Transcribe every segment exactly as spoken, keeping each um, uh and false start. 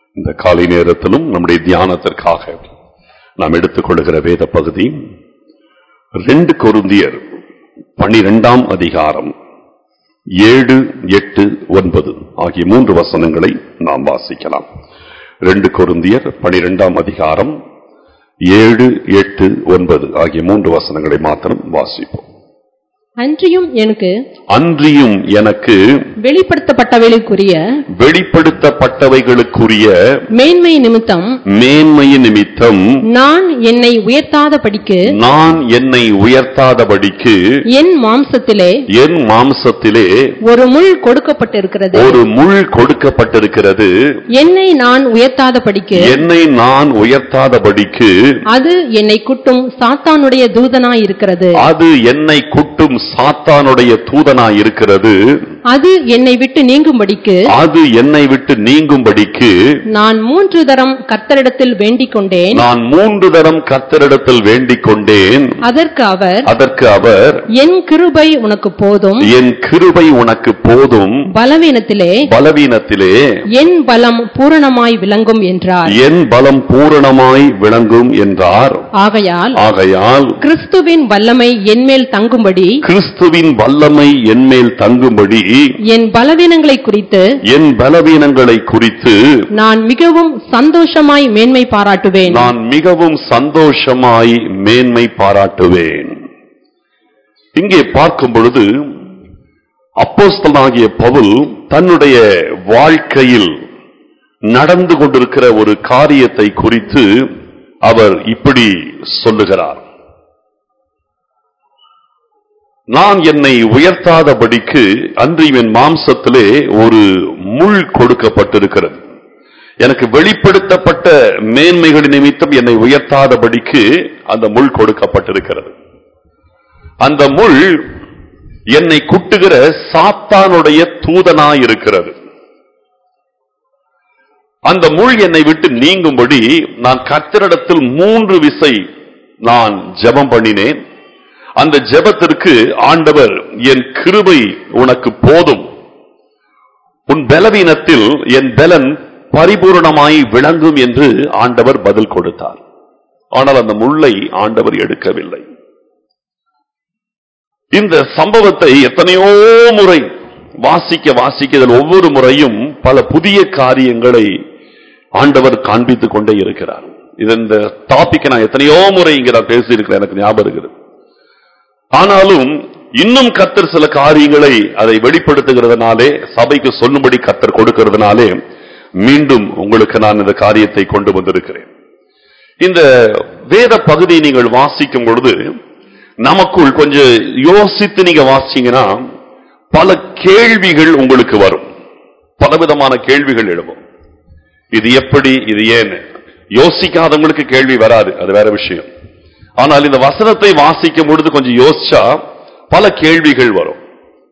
இந்த காலை நேரத்திலும் நம்முடைய தியானத்திற்காக நாம் எடுத்துக்கொள்கிற வேத பகுதி ரெண்டு கொரிந்தியர் பனிரெண்டாம் அதிகாரம் ஏழு எட்டு ஒன்பது ஆகிய மூன்று வசனங்களை நாம் வாசிக்கலாம். ரெண்டு கொரிந்தியர் பனிரெண்டாம் அதிகாரம் ஏழு எட்டு ஒன்பது ஆகிய மூன்று வசனங்களை மாத்திரம் வாசிப்போம். அன்றியும் எனக்கு அன்றியும் எனக்கு வெளிப்படுத்தப்பட்டவைகளுக்குரிய வெளிப்படுத்தப்பட்டவைகளுக்குரிய மேன்மை நிமித்தம் மேன்மை நிமித்தம் நான் என்னை உயர்த்தாதபடிக்கு நான் என்னை உயர்த்தாதபடிக்கு என் மாம்சத்திலே என் மாம்சத்திலே ஒரு முள் கொடுக்கப்பட்டிருக்கிறது ஒரு முள் கொடுக்கப்பட்டிருக்கிறது. என்னை நான் உயர்த்தாதபடிக்கு என்னை நான் உயர்த்தாதபடிக்கு அது என்னை குட்டும் சாத்தானுடைய தூதனாய் இருக்கிறது. அது என்னை குட்டும் சாத்தானுடைய தூதனாய் இருக்கிறது. அது என்னை விட்டு நீங்கும்படிக்கு அது என்னை விட்டு நீங்கும்படிக்கு நான் மூன்று தரம் கர்த்தரிடத்தில் வேண்டிக் கொண்டேன். நான் மூன்று தரம் கர்த்தரிடத்தில் வேண்டிக் கொண்டேன். அதற்கு அவர் அதற்கு அவர் என் கிருபை உனக்கு போதும், என் கிருபை உனக்கு போதும், பலவீனத்திலே பலவீனத்திலே என் பலம் பூரணமாய் விளங்கும் என்றார். என் பலம் பூரணமாய் விளங்கும் என்றார். ஆகையால் ஆகையால் கிறிஸ்துவின் வல்லமை என்மேல் தங்கும்படி கிறிஸ்துவின் வல்லமை என்மேல் தங்கும்படி என் பலவீனங்களை குறித்து என் பலவீனங்களை குறித்து நான் மிகவும் சந்தோஷமாய் மேன்மை பாராட்டுவேன். நான் மிகவும் சந்தோஷமாய் மேன்மை பாராட்டுவேன். இங்கே பார்க்கும் பொழுது அப்போஸ்தலனாகிய பவுல் தன்னுடைய வாழ்க்கையில் நடந்து கொண்டிருக்கிற ஒரு காரியத்தை குறித்து அவர் இப்படி சொல்லுகிறார். நான் என்னை உயர்த்தாதபடிக்கு அன்று என் மாம்சத்திலே ஒரு முள் கொடுக்கப்பட்டிருக்கிறது. எனக்கு வெளிப்படுத்தப்பட்ட மேன்மைகளின் நிமித்தம் என்னை உயர்த்தாதபடிக்கு அந்த முள் கொடுக்கப்பட்டிருக்கிறது. அந்த முள் என்னை குட்டுகிற சாத்தானுடைய தூதனாயிருக்கிறது. அந்த முள் என்னை விட்டு நீங்கும்படி நான் கர்த்தரிடத்தில் மூன்று விசை நான் ஜெபம் பண்ணினேன். அந்த ஜெபத்திற்கு ஆண்டவர் என் கிருபை உனக்கு போதும், உன் பலவீனத்தில் என் பலன் பரிபூர்ணமாய் விளங்கும் என்று ஆண்டவர் பதில் கொடுத்தார். ஆனால் அந்த முள்ளை ஆண்டவர் எடுக்கவில்லை. இந்த சம்பவத்தை எத்தனையோ முறை வாசிக்க வாசிக்க ஒவ்வொரு முறையும் பல புதிய காரியங்களை ஆண்டவர் காண்பித்துக் கொண்டே இருக்கிறார். இது இந்த டாபிக் நான் எத்தனையோ முறை இங்க நான் பேசியிருக்கிறேன், எனக்கு ஞாபகம் இருக்குது. ஆனாலும் இன்னும் கர்த்தர் சில காரியங்களை அதை வெளிப்படுத்துகிறதுனாலே, சபைக்கு சொல்லும்படி கர்த்தர் கொடுக்கிறதுனாலே மீண்டும் உங்களுக்கு நான் இந்த காரியத்தை கொண்டு வந்திருக்கிறேன். இந்த வேத பகுதியை நீங்கள் வாசிக்கும் பொழுது நமக்குள் கொஞ்சம் யோசித்து நீங்க வாசிங்கன்னா பல கேள்விகள் உங்களுக்கு வரும். பலவிதமான கேள்விகள் எழுவும். இது எப்படி, இது ஏன்? யோசிக்காதவங்களுக்கு கேள்வி வராது, அது வேற விஷயம். ஆனால் இந்த வசனத்தை வாசிக்கும் பொழுது கொஞ்சம் யோசிச்சா பல கேள்விகள் வரும்.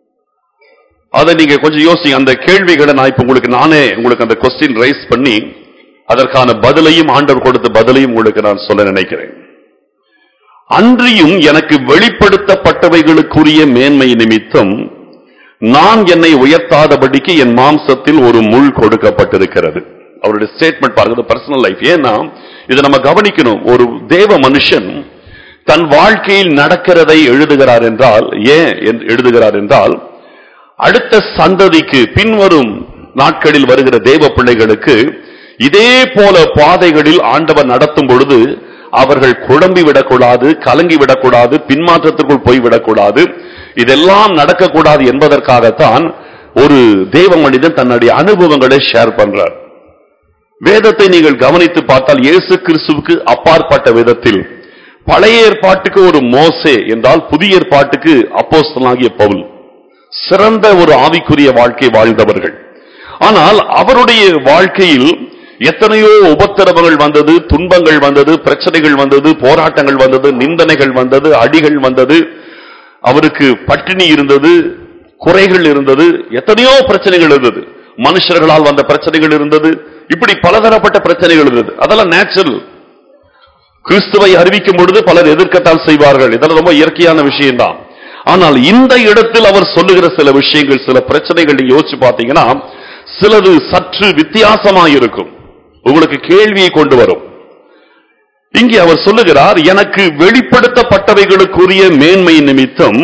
அதை நீங்க கொஞ்சம் யோசி. அந்த கேள்விகளை நான் இப்ப உங்களுக்கு நானே உங்களுக்கு அந்த கொஸ்டின் ரைஸ் பண்ணி அதற்கான பதிலையும் ஆண்டவர் கொடுத்த பதிலையும் உங்களுக்கு நான் சொல்ல நினைக்கிறேன். அன்றியும் எனக்கு வெளிப்படுத்தப்பட்டவைகளுக்குரிய மேன்மை நிமித்தம் நான் என்னை உயர்த்தாதபடிக்கு என் மாம்சத்தில் ஒரு முள் கொடுக்கப்பட்டிருக்கிறது. அவருடைய ஸ்டேட்மெண்ட் பாருங்க, பர்சனல் லைஃப். ஏன்னா இதை நம்ம கவனிக்கணும். ஒரு தேவ மனுஷன் தன் வாழ்க்கையில் நடக்கிறதை எழுதுகிறார் என்றால், ஏன் எழுதுகிறார் என்றால், அடுத்த சந்ததிக்கு பின்வரும் நாட்களில் வருகிற தேவ பிள்ளைகளுக்கு இதே போல பாதைகளில் ஆண்டவர் நடத்தும் பொழுது அவர்கள் குழம்பி விடக்கூடாது, கலங்கி விடக்கூடாது, பின்மாற்றத்திற்குள் போய்விடக்கூடாது, இதெல்லாம் நடக்கக்கூடாது என்பதற்காகத்தான் ஒரு தேவ மனிதன் தன்னுடைய அனுபவங்களை ஷேர் பண்றார். வேதத்தை நீங்கள் கவனித்து பார்த்தால் இயேசு கிறிஸ்துவுக்கு அப்பாற்பட்ட விதத்தில் பழைய ஏற்பாட்டுக்கு ஒரு மோசே என்றால் புதிய ஏற்பாட்டுக்கு அப்போஸ்தலனாகிய பவுல் சிறந்த ஒரு ஆவிக்குரிய வாழ்க்கை வாழ்ந்தவர்கள். ஆனால் அவருடைய வாழ்க்கையில் எத்தனையோ உபத்திரவங்கள் வந்தது, துன்பங்கள் வந்தது, பிரச்சனைகள் வந்தது, போராட்டங்கள் வந்தது, நிந்தனைகள் வந்தது, அடிகள் வந்தது, அவருக்கு பட்டினி இருந்தது, குறைகள் இருந்தது, எத்தனையோ பிரச்சனைகள் இருந்தது, மனுஷர்களால் வந்த பிரச்சனைகள் இருந்தது, இப்படி பலதரப்பட்ட பிரச்சனைகள் இருந்தது. அதெல்லாம் நேச்சுரல். கிறிஸ்துவை அறிவிக்கும் பொழுது பலர் எதிர்க்கத்தான் செய்வார்கள், இதெல்லாம் ரொம்ப இயற்கையான விஷயம்தான். ஆனால் இந்த இடத்தில் அவர் சொல்லுகிற சில விஷயங்கள், சில பிரச்சனைகள் யோசிச்சு பார்த்தீங்கன்னா சிலது சற்று வித்தியாசமாக இருக்கும். உங்களுக்கு கேள்வியை கொண்டு வரும். இங்கே அவர் சொல்லுகிறார், எனக்கு வெளிப்படுத்தப்பட்டவைகளுக்குரிய மேன்மை நிமித்தம்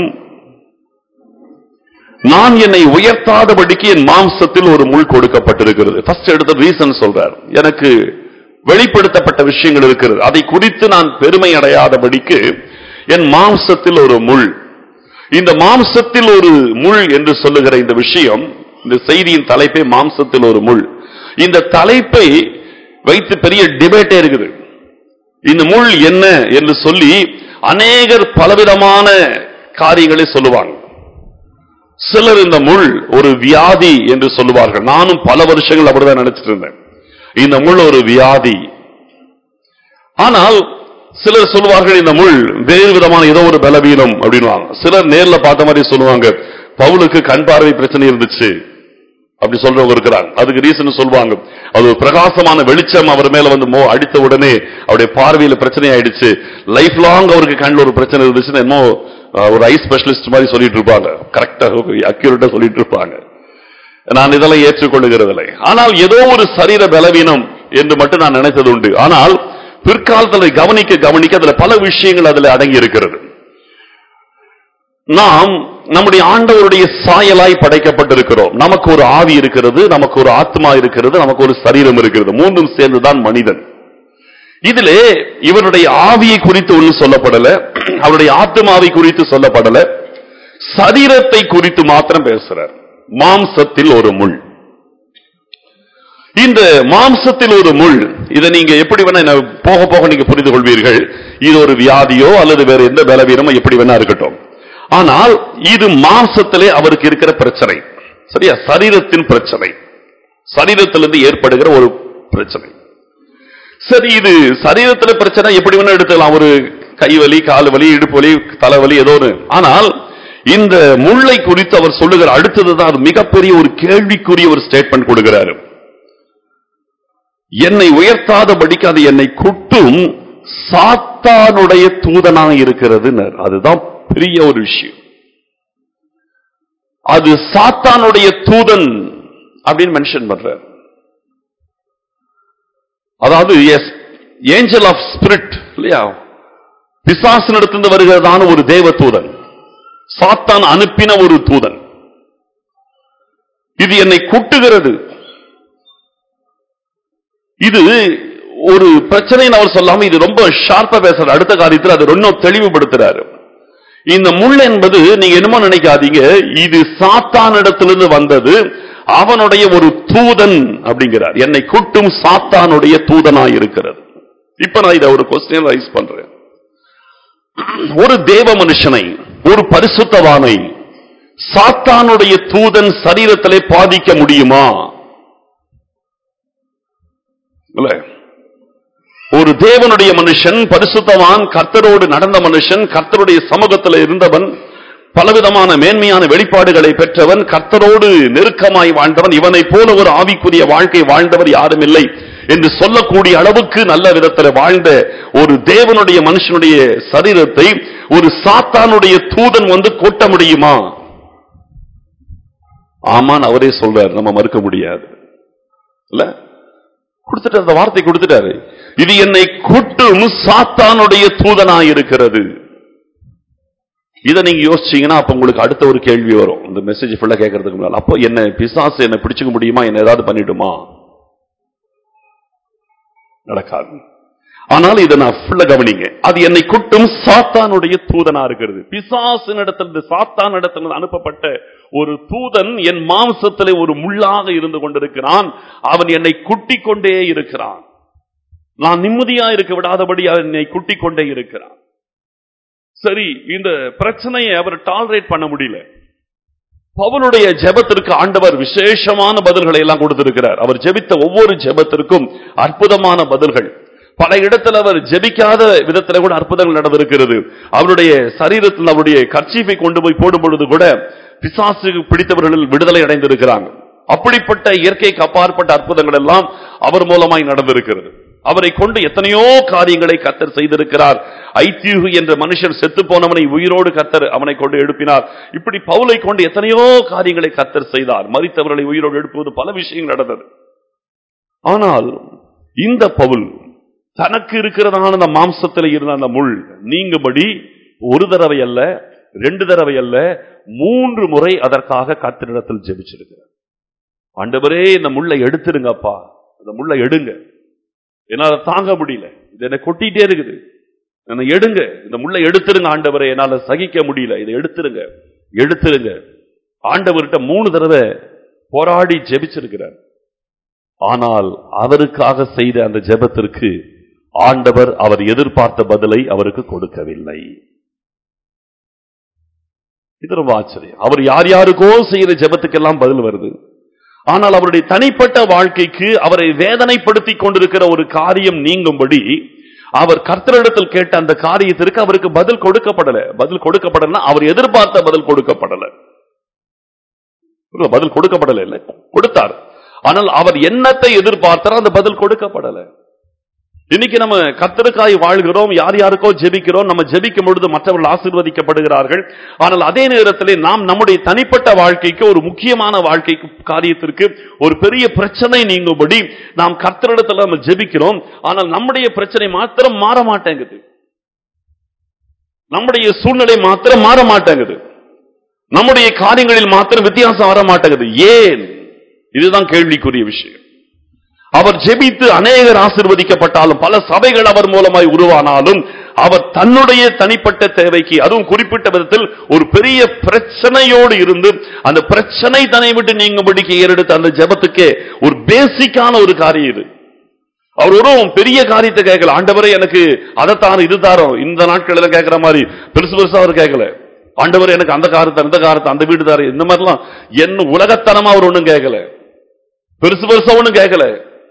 நான் என்னை உயர்த்தாதபடிக்கு என் மாம்சத்தில் ஒரு முள் கொடுக்கப்பட்டிருக்கிறது. ஃபர்ஸ்ட் எடுத்த ரீசன் சொல்றார். எனக்கு வெளிப்படுத்தப்பட்ட விஷயங்கள் இருக்கிறது, அதை குறித்து நான் பெருமை அடையாதபடிக்கு என் மாம்சத்தில் ஒரு முள். இந்த மாம்சத்தில் ஒரு முள் என்று சொல்லுகிற இந்த விஷயம், இந்த செய்தியின் தலைப்பே மாம்சத்தில் ஒரு முள். இந்த தலைப்பை வைத்து பெரிய டிபேட்டே இருக்குது. இந்த முள் என்ன என்று சொல்லி அநேகர் பலவிதமான காரியங்களை சொல்லுவாங்க. சிலர் இந்த முள் ஒரு வியாதி என்று சொல்லுவார்கள். நானும் பல வருஷங்கள் அப்படிதான் நினைச்சிட்டு இருந்தேன், இந்த முள் ஒரு வியாதி. ஆனால் சிலர் சொல்லுவார்கள் இந்த முள் வேறு விதமான ஏதோ ஒரு பலவீனம் அப்படின்வாங்க. சிலர் நேர்ல பார்த்த மாதிரி சொல்லுவாங்க, பவுலுக்கு கண் பார்வை பிரச்சனை இருந்துச்சு அப்படி சொல்றவங்க இருக்கிறாங்க. அதுக்கு ரீசன் சொல்லுவாங்க, அது ஒரு பிரகாசமான வெளிச்சம் அவர் மேல வந்து மோ அடித்த உடனே அவருடைய பார்வையில பிரச்சனை ஆயிடுச்சு. லைஃப் லாங் அவருக்கு கண்ணில் ஒரு பிரச்சனை இருந்துச்சுன்னு என்னமோ ஒரு ஐ ஸ்பெஷலிஸ்ட் மாதிரி சொல்லிட்டு இருப்பாங்க, கரெக்டா அக்யூரேட்டா சொல்லிட்டு இருப்பாங்க. நான் இதெல்லாம் ஏற்றுக்கொள்ளுகிறதில்லை. ஆனால் ஏதோ ஒரு சரீர பலவீனம் என்று மட்டும் நான் நினைத்தது உண்டு. ஆனால் பிற்காலத்தில் கவனிக்க கவனிக்க அதுல பல விஷயங்கள் அதுல அடங்கி இருக்கிறது. நாம் நம்முடைய ஆண்டவருடைய சாயலாய் படைக்கப்பட்டிருக்கிறோம். நமக்கு ஒரு ஆவி இருக்கிறது, நமக்கு ஒரு ஆத்மா இருக்கிறது, நமக்கு ஒரு சரீரம் இருக்கிறது. மூன்றும் சேர்ந்துதான் மனிதன். இதிலே இவருடைய ஆவியை குறித்து ஒன்றும் சொல்லப்படல, அவருடைய ஆத்மாவை குறித்து சொல்லப்படல, சரீரத்தை குறித்து மாத்திரம் பேசுறார். மாம்சத்தில் ஒரு முள். இந்த மாம்சத்தில் ஒரு முள், இதை நீங்க எப்படி வேணா போக போக நீங்க புரிந்து கொள்வீர்கள். இது ஒரு வியாதியோ அல்லது வேற எந்த பலவீனமோ எப்படி வேணா இருக்கட்டும். ஆனால் இது மாம்சத்திலே அவருக்கு இருக்கிற பிரச்சனை, சரியா? சரீரத்தின் பிரச்சனை, சரீரத்திலிருந்து ஏற்படுகிற ஒரு பிரச்சனை. சரி, இது சரீரத்தில் பிரச்சனை எப்படி வேணா எடுத்துக்கலாம், ஒரு கைவலி, கால் வலி, இடுப்பு வலி, தலைவலி, ஏதோ ஒன்று. ஆனால் இந்த முள்ளை குறித்து அவர் சொல்லுகிற அடுத்ததுதான் மிகப்பெரிய ஒரு கேள்விக்குரிய ஒரு ஸ்டேட்மெண்ட் கொடுக்கிறாரு. என்னை உயர்த்தாதபடிக்கு அது என்னை குட்டும் சாத்தானுடைய தூதனாக இருக்கிறது. அதுதான் பெரிய ஒரு விஷயம். அது சாத்தானுடைய தூதன் அப்படின்னு மென்ஷன் பண்றார். அதாவது ஏஞ்சல் ஆஃப் ஸ்பிரிட் இல்லையா, பிசாசினிடத்திலிருந்து வருகிறதான ஒரு தேவ தூதன், சாத்தான் அனுப்பின ஒரு தூதன். இது என்னை கூட்டுகிறது. இது ஒரு பிரச்சனைன்னு அவர் சொல்லாம இது ரொம்ப ஷார்ப்பா பேசுறாரு. அடுத்த காரியத்தில் அது ரொம்ப தெளிவுபடுத்துறாரு. இந்த முள் என்பது நீங்க என்னமோ நினைக்காதீங்க, இது சாத்தானிடத்திலிருந்து வந்தது, அவனுடைய ஒரு தூதன் அப்படிங்கிறார். என்னை கூட்டும் சாத்தானுடைய தூதனாய் இருக்கிறது. இப்ப நான் இதை ஒரு கொஸ்டின் ரைஸ் பண்றேன். ஒரு தேவ மனுஷனை, ஒரு பரிசுத்தவானை சாத்தானுடைய தூதன் சரீரத்திலே பாதிக்க முடியுமா? ஒரு தேவனுடைய மனுஷன், பரிசுத்தவான், கர்த்தரோடு நடந்த மனுஷன், கர்த்தருடைய சமூகத்தில் இருந்தவன், பலவிதமான மேன்மையான வெளிப்பாடுகளை பெற்றவன், கர்த்தரோடு நெருக்கமாய் வாழ்ந்தவன், இவனை போல ஒரு ஆவிக்குரிய வாழ்க்கை வாழ்ந்தவர் யாரும் இல்லை என்று சொல்லக்கூடிய அளவுக்கு நல்ல விதத்தில் வாழ்ந்த ஒரு தேவனுடைய மனுஷனுடைய சரீரத்தை ஒரு சாத்தானுடைய தூதன் வந்து கொட்ட முடியுமா? ஆமான் அவரே சொல்றார், நம்ம மறுக்க முடியாது. இல்ல கொடுத்துட்டு அந்த வார்த்தை கொடுத்துட்டாரு. இது என்னை கூட்டும் சாத்தானுடைய தூதனாய் இருக்கிறது. இதை நீங்க யோசிச்சீங்கன்னா அப்ப உங்களுக்கு அடுத்த ஒரு கேள்வி வரும், இந்த மெசேஜ் ஃபுல்லா கேட்கறதுக்கு முன்னால. அப்போ என்ன பிசாசு என்ன பிடிச்சுக்க முடியுமா, என்ன ஏதாவது பண்ணிடுமா? நடக்காது. ஆனால் இதை நான் ஃபுல்லா கவனிங்க. அது என்னை கூட்டும் சாத்தானுடைய தூதனா இருக்கிறது. பிசாசின் இடத்திலிருந்து, சாத்தான் இடத்திலிருந்து அனுப்பப்பட்ட ஒரு தூதன் என் மாம்சத்திலே ஒரு முள்ளாக இருந்து கொண்டிருக்கிறான். அவன் என்னை குட்டிக் கொண்டே இருக்கிறான். நான் நிம்மதியா இருக்க விடாதபடி அவன் என்னை குட்டிக் கொண்டே இருக்கிறான். சரி, இந்த பிரச்சனையை அவர் டாலரேட் பண்ண முடியல. பவுலுடைய ஜெபத்திற்கு ஆண்டவர் விசேஷமான பதில்களை எல்லாம் கொடுத்திருக்கிறார். அவர் ஜெபித்த ஒவ்வொரு ஜெபத்திற்கும் அற்புதமான பதில்கள். பல இடத்துல அவர் ஜெபிக்காத விதத்துல கூட அற்புதங்கள் நடந்திருக்கிறது. அவருடைய சரீரத்தில் அவருடைய கர்ச்சீஃபை கொண்டு போய் போடும் பொழுது கூட பிசாசுக்கு பிடித்தவர்கள் விடுதலை அடைந்திருக்கிறாங்க. அப்படிப்பட்ட இயற்கைக்கு அப்பாற்பட்ட அற்புதங்கள் எல்லாம் அவர் மூலமாய் நடந்திருக்கிறது. அவரை கொண்டு எத்தனையோ காரியங்களை கர்த்தர் செய்திருக்கிறார். ஐத்தியூகு என்ற மனுஷன் செத்து போனவனை உயிரோடு கர்த்தர் அவனை கொண்டு எழுப்பினார். இப்படி பவுலை கொண்டு எத்தனையோ காரியங்களை கர்த்தர் செய்தார். மரித்தவர்களை உயிரோடு எழுப்புவது, பல விஷயங்கள் நடந்தது. ஆனால் இந்த பவுல் தனக்கு இருக்கிறதான அந்த மாம்சத்தில் இருந்த அந்த முள் நீங்கும்படி ஒரு தடவை அல்ல, ரெண்டு தடவை அல்ல, மூன்று முறை அதற்காக கர்த்தரிடத்தில் ஜெபிச்சிருக்கிறார். ஆண்டவரே, இந்த முள்ளை எடுத்துருங்கப்பா, அந்த முள்ளை எடுங்க, என்னால தாங்க முடியல, இது என்ன கொட்டிட்டே இருக்குது, என்ன எடுங்க, இந்த முள்ளை எடுத்துருங்க ஆண்டவரே, என்னால சகிக்க முடியல, இதை எடுத்துருங்க எடுத்துருங்க. ஆண்டவர்கிட்ட மூணு தடவை போராடி ஜெபிச்சிருக்கிறார். ஆனால் அவருக்காக செய்த அந்த ஜெபத்திற்கு ஆண்டவர் அவர் எதிர்பார்த்த பதிலை அவருக்கு கொடுக்கவில்லை. இது ரொம்ப ஆச்சரியம். அவர் யார் யாருக்கோ செய்யற ஜெபத்துக்கெல்லாம் பதில் வருது. ஆனால் அவருடைய தனிப்பட்ட வாழ்க்கைக்கு அவரை வேதனைப்படுத்திக் கொண்டிருக்கிற ஒரு காரியம் நீங்கும்படி அவர் கர்த்தரிடத்தில் கேட்ட அந்த காரியத்திற்கு அவருக்கு பதில் கொடுக்கப்படல. பதில் கொடுக்கப்படல, அவர் எதிர்பார்த்த பதில் கொடுக்கப்படல. பதில் கொடுக்கப்படல இல்லை, கொடுத்தார். ஆனால் அவர் என்னத்தை எதிர்பார்த்தாரோ அந்த பதில் கொடுக்கப்படல. இன்னைக்கு நம்ம கர்த்தருக்காய் வாழ்கிறோம், யார் யாருக்கோ ஜெபிக்கிறோம். நம்ம ஜெபிக்கும் பொழுது மற்றவர்கள் ஆசீர்வதிக்கப்படுகிறார்கள். ஆனால் அதே நேரத்தில் நாம் நம்முடைய தனிப்பட்ட வாழ்க்கைக்கு, ஒரு முக்கியமான வாழ்க்கைக்கு காரியத்திற்கு ஒரு பெரிய பிரச்சனை நீங்கும்படி நாம் கர்த்தரிடத்தில் நம்ம ஜெபிக்கிறோம். ஆனால் நம்முடைய பிரச்சனை மாத்திரம் மாற மாட்டேங்குது, நம்முடைய சூழ்நிலை மாத்திரம் மாற மாட்டேங்குது, நம்முடைய காரியங்களில் மாத்திரம் வித்தியாசம் வர மாட்டேங்குது. ஏன்? இதுதான் கேள்விக்குரிய விஷயம். அவர் ஜெபித்து அநேகர் ஆசீர்வதிக்கப்பட்டாலும், பல சபைகள் அவர் மூலமாய் உருவானாலும், அவர் தன்னுடைய தனிப்பட்ட தேவைக்கு, அதுவும் குறிப்பிட்ட விதத்தில் ஒரு பெரிய பிரச்சனையோடு இருந்து அந்த பிரச்சனை தன்னை விட்டு நீங்கும்படிக்கு ஏறெடுத்த அந்த ஜெபத்துக்கே ஒரு பேசிக்கான ஒரு காரியம் இது. அவர் ஒரு பெரிய காரியத்தை கேட்கல. ஆண்டவரே, எனக்கு அதை தாரும் இது தாரும் இந்த நாட்களில் கேட்கிற மாதிரி பெருசு பெருசா அவர் கேட்கல. ஆண்டவர் எனக்கு அந்த காரத்தை அந்த காரத்தை அந்த வீடு தாரு, இந்த மாதிரிலாம் என்ன உலகத்தனமா அவர் ஒண்ணும் கேட்கல, பெருசு பெருசா ஒண்ணும் கேட்கல.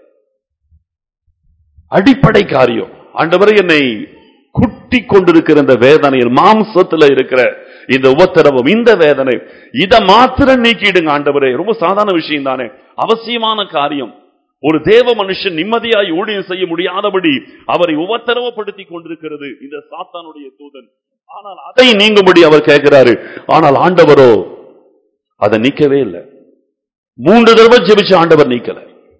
அடிப்படை காரியம், ஆண்டவரே, என்னை குட்டி கொண்டிருக்கிற இந்த வேதனையில், மாம்சத்தில் இருக்கிற இந்த உபத்திரவம், இந்த வேதனை, இதை மாத்திரம் நீக்கிடுங்க ஆண்டவரே. ரொம்ப சாதாரண விஷயம் தானே, அவசியமான காரியம். ஒரு தேவ மனுஷன் நிம்மதியாய் ஊழியம் செய்ய முடியாதபடி அவரை உபத்திரவப்படுத்திக் கொண்டிருக்கிறது இந்த சாத்தானுடைய தூதன். ஆனால் அதை நீங்கும்படி அவர் கேட்கிறாரு. ஆனால் ஆண்டவரோ அதை நீக்கவே இல்லை. மூன்று தடவை ஜெபிச்சு ஆண்டவர் நீக்கல.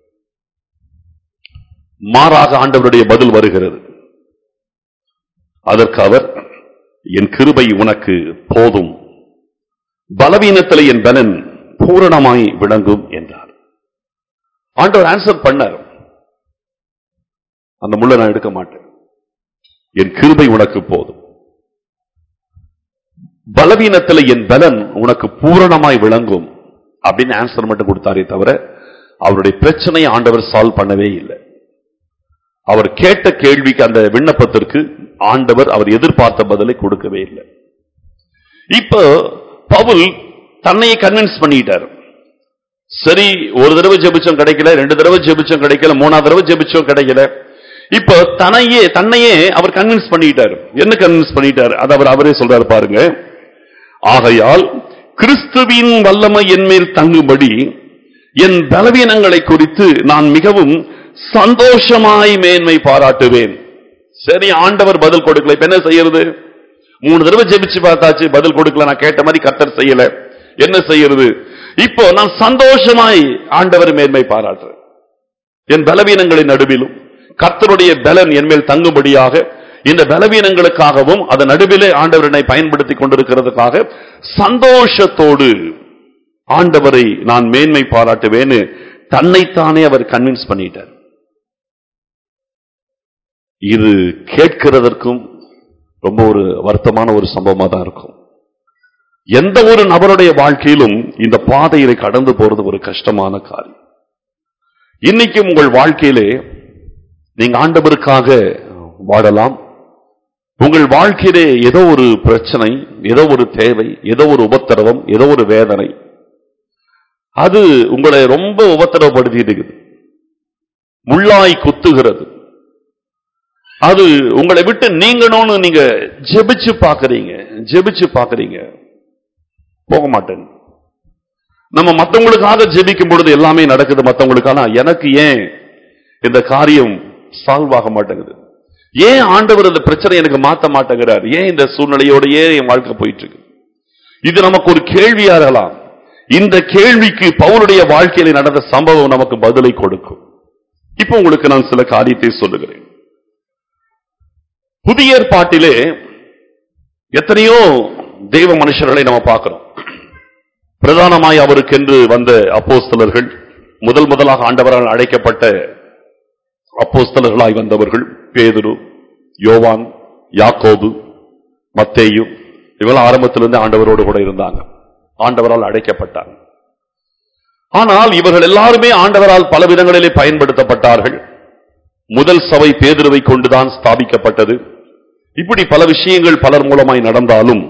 மாறாக ஆண்டவருடைய பதில் வருகிறது. அதற்கு அவர், என் கிருபை உனக்கு போதும், பலவீனத்தில் என் பலன் பூரணமாய் விளங்கும் என்றார். ஆண்டவர் ஆன்சர் பண்ணார், அந்த முள்ள நான் எடுக்க மாட்டேன், என் கிருபை உனக்கு போதும், பலவீனத்தில் என் பலன் உனக்கு பூரணமாய் விளங்கும் அப்படின்னு ஆன்சர் மட்டும் கொடுத்தாரே தவிர அவருடைய பிரச்சனையை ஆண்டவர் சால்வ் பண்ணவே இல்லை. அவர் கேட்ட கேள்விக்கு, அந்த விண்ணப்பத்திற்கு ஆண்டவர் அவர் எதிர்பார்த்த பதிலை கொடுக்கவே இல்லை. இப்ப பவுல் தன்னையே கன்வின்ஸ் பண்ணிட்டார். சரி, ஒரு தடவை ஜெபிச்சோம் கிடைக்கல, ரெண்டு தடவை ஜெபிச்சோம் கிடைக்கல, மூணாவது தடவை ஜெபிச்சோம் கிடைக்கல. இப்ப தன்னையே தன்னையே அவர் கன்வின்ஸ் பண்ணிட்டார். என்ன கன்வின்ஸ் பண்ணிட்டார்? அது அவர் அவரே சொல்றாரு பாருங்க. ஆகையால் கிறிஸ்துவின் வல்லமை என் மேல் தங்கும்படி என் பலவீனங்களை குறித்து நான் மிகவும் சந்தோஷமாய் மேன்மை பாராட்டுவேன். சரி, ஆண்டவர் பதில் கொடுக்கல, இப்ப என்ன செய்யறது? மூணு தடவை ஜெபிச்சு பார்த்தாச்சு, பதில் கொடுக்கல, நான் கேட்ட மாதிரி கர்த்தர் செய்யல, என்ன செய்யறது? இப்போ நான் சந்தோஷமாய் ஆண்டவர் மேன்மை பாராட்டுறேன். என் பலவீனங்களின் நடுவிலும் கர்த்தருடைய பலன் என் மேல் தங்கும்படியாக, இந்த பலவீனங்களுக்காகவும் அதன் நடுவிலே ஆண்டவர் என்னை பயன்படுத்திக் கொண்டிருக்கிறதுக்காக சந்தோஷத்தோடு ஆண்டவரை நான் மேன்மை பாராட்டுவேன்னு தன்னைத்தானே அவர் கன்வின்ஸ் பண்ணிட்டார். இது கேட்கிறதற்கும் ரொம்ப ஒரு வருத்தமான ஒரு சம்பவமா தான் இருக்கும். எந்த ஒரு நபருடைய வாழ்க்கையிலும் இந்த பாதையை கடந்து போறது ஒரு கஷ்டமான காரியம். இன்னைக்கு உங்கள் வாழ்க்கையிலே நீங்க ஆண்டவருக்காக வாழலாம். உங்கள் வாழ்க்கையிலே ஏதோ ஒரு பிரச்சனை, ஏதோ ஒரு தேவை, ஏதோ ஒரு உபத்திரவம், ஏதோ ஒரு வேதனை, அது உங்களை ரொம்ப உபத்திரவப்படுத்திட்டு இருக்குது, முள்ளாய் குத்துகிறது. அது உங்களை விட்டு நீங்கணும்னு நீங்க ஜெபிச்சு பாக்குறீங்க, ஜெபிச்சு பாக்குறீங்க, போக மாட்டேன். நம்ம மற்றவங்களுக்காக ஜெபிக்கும் பொழுது எல்லாமே நடக்குது மற்றவங்களுக்கான, எனக்கு ஏன் இந்த காரியம் சால்வ் ஆக மாட்டேங்குது? ஏன் ஆண்டவர் இந்த பிரச்சனை எனக்கு மாற்ற மாட்டேங்கிறார்? ஏன் இந்த சூழ்நிலையோடையே என் வாழ்க்கை போயிட்டு இருக்கு? இது நமக்கு ஒரு கேள்வியா இருக்கலாம். இந்த கேள்விக்கு பவுலுடைய வாழ்க்கையில நடந்த சம்பவம் நமக்கு பதிலை கொடுக்கும். இப்போ உங்களுக்கு நான் சில காரியத்தை சொல்லுகிறேன். புதிய ஏற்பாட்டிலே எத்தனையோ தேவ மனுஷர்களை நம்ம பார்க்கிறோம். பிரதானமாய் அவருக்கென்று வந்த அப்போஸ்தலர்கள், முதல் முதலாக ஆண்டவரால் அழைக்கப்பட்ட அப்போஸ்தலர்களாய் வந்தவர்கள் பேதுரு, யோவான், யாக்கோபு, மத்தேயு, இவங்க ஆரம்பத்திலிருந்து ஆண்டவரோடு கூட இருந்தாங்க, ஆண்டவரால் அழைக்கப்பட்டாங்க. ஆனால் இவர்கள் எல்லாருமே ஆண்டவரால் பல விதங்களிலே பயன்படுத்தப்பட்டார்கள். முதல் சபை பேதுருவை கொண்டுதான் ஸ்தாபிக்கப்பட்டது. இப்படி பல விஷயங்கள் பலர் மூலமாய் நடந்தாலும்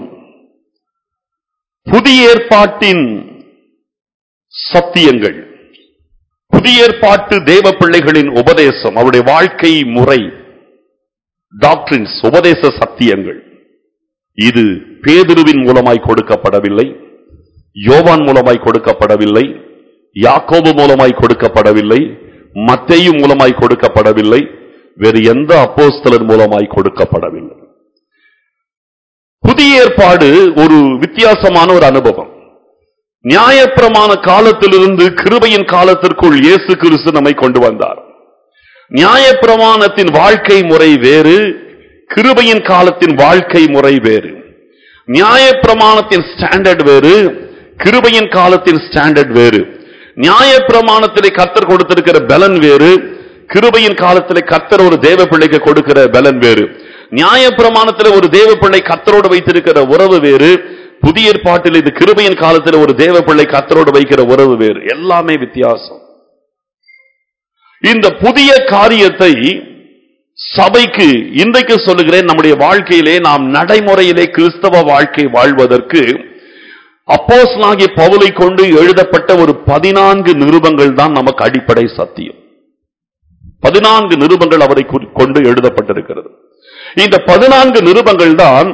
புதிய ஏற்பாட்டின் சத்தியங்கள், புதிய ஏற்பாட்டு தேவ பிள்ளைகளின் உபதேசம், அவருடைய வாழ்க்கை முறை, டாக்டரின்ஸ், உபதேச சத்தியங்கள், இது பேதுருவின் மூலமாய் கொடுக்கப்படவில்லை, யோவான் மூலமாய் கொடுக்கப்படவில்லை, யாக்கோபு மூலமாய் கொடுக்கப்படவில்லை, மத்தேயு மூலமாய் கொடுக்கப்படவில்லை, வேறு எந்த அப்போஸ்தலர் மூலமாய் கொடுக்கப்படவில்லை. புதிய ஏற்பாடு ஒரு வித்தியாசமான ஒரு அனுபவம். நியாயப்பிரமாண காலத்திலிருந்து கிருபையின் காலத்திற்குள் இயேசு கிறிஸ்து நம்மை கொண்டு வந்தார். நியாயப்பிரமாணத்தின் வாழ்க்கை முறை வேறு, கிருபையின் காலத்தின் வாழ்க்கை முறை வேறு. நியாயப்பிரமாணத்தின் ஸ்டாண்டர்ட் வேறு, கிருபையின் காலத்தின் ஸ்டாண்டர்ட் வேறு. நியாயப்பிரமாணத்திலே கர்த்தர் கொடுத்திருக்கிற பலன் வேறு, கிருபையின் காலத்திலே கர்த்தர் ஒரு தேவ பிள்ளைக்கு கொடுக்கிற பலன் வேறு. நியாயப்பிரமாணத்திலே ஒரு தேவ பிள்ளை கர்த்தரோடு வைத்திருக்கிற உறவு வேறு, புதிய ஏற்பாட்டில் இது கிருபையின் காலத்தில் ஒரு தேவ பிள்ளை கர்த்தரோடு வைக்கிற உறவு வேறு. எல்லாமே வித்தியாசம். இந்த புதிய காரியத்தை சபைக்கு இன்றைக்கு சொல்லுகிறேன், நம்முடைய வாழ்க்கையிலே நாம் நடைமுறையிலே கிறிஸ்தவ வாழ்க்கை வாழ்வதற்கு அப்போஸ்தலனாகிய பவுலை கொண்டு எழுதப்பட்ட ஒரு பதினான்கு நிருபங்கள் தான் நமக்கு அடிப்படை சத்தியம். பதினான்கு நிருபங்கள் அவரை கொண்டு எழுதப்பட்டிருக்கிறது. இந்த பதினான்கு நிருபங்கள் தான்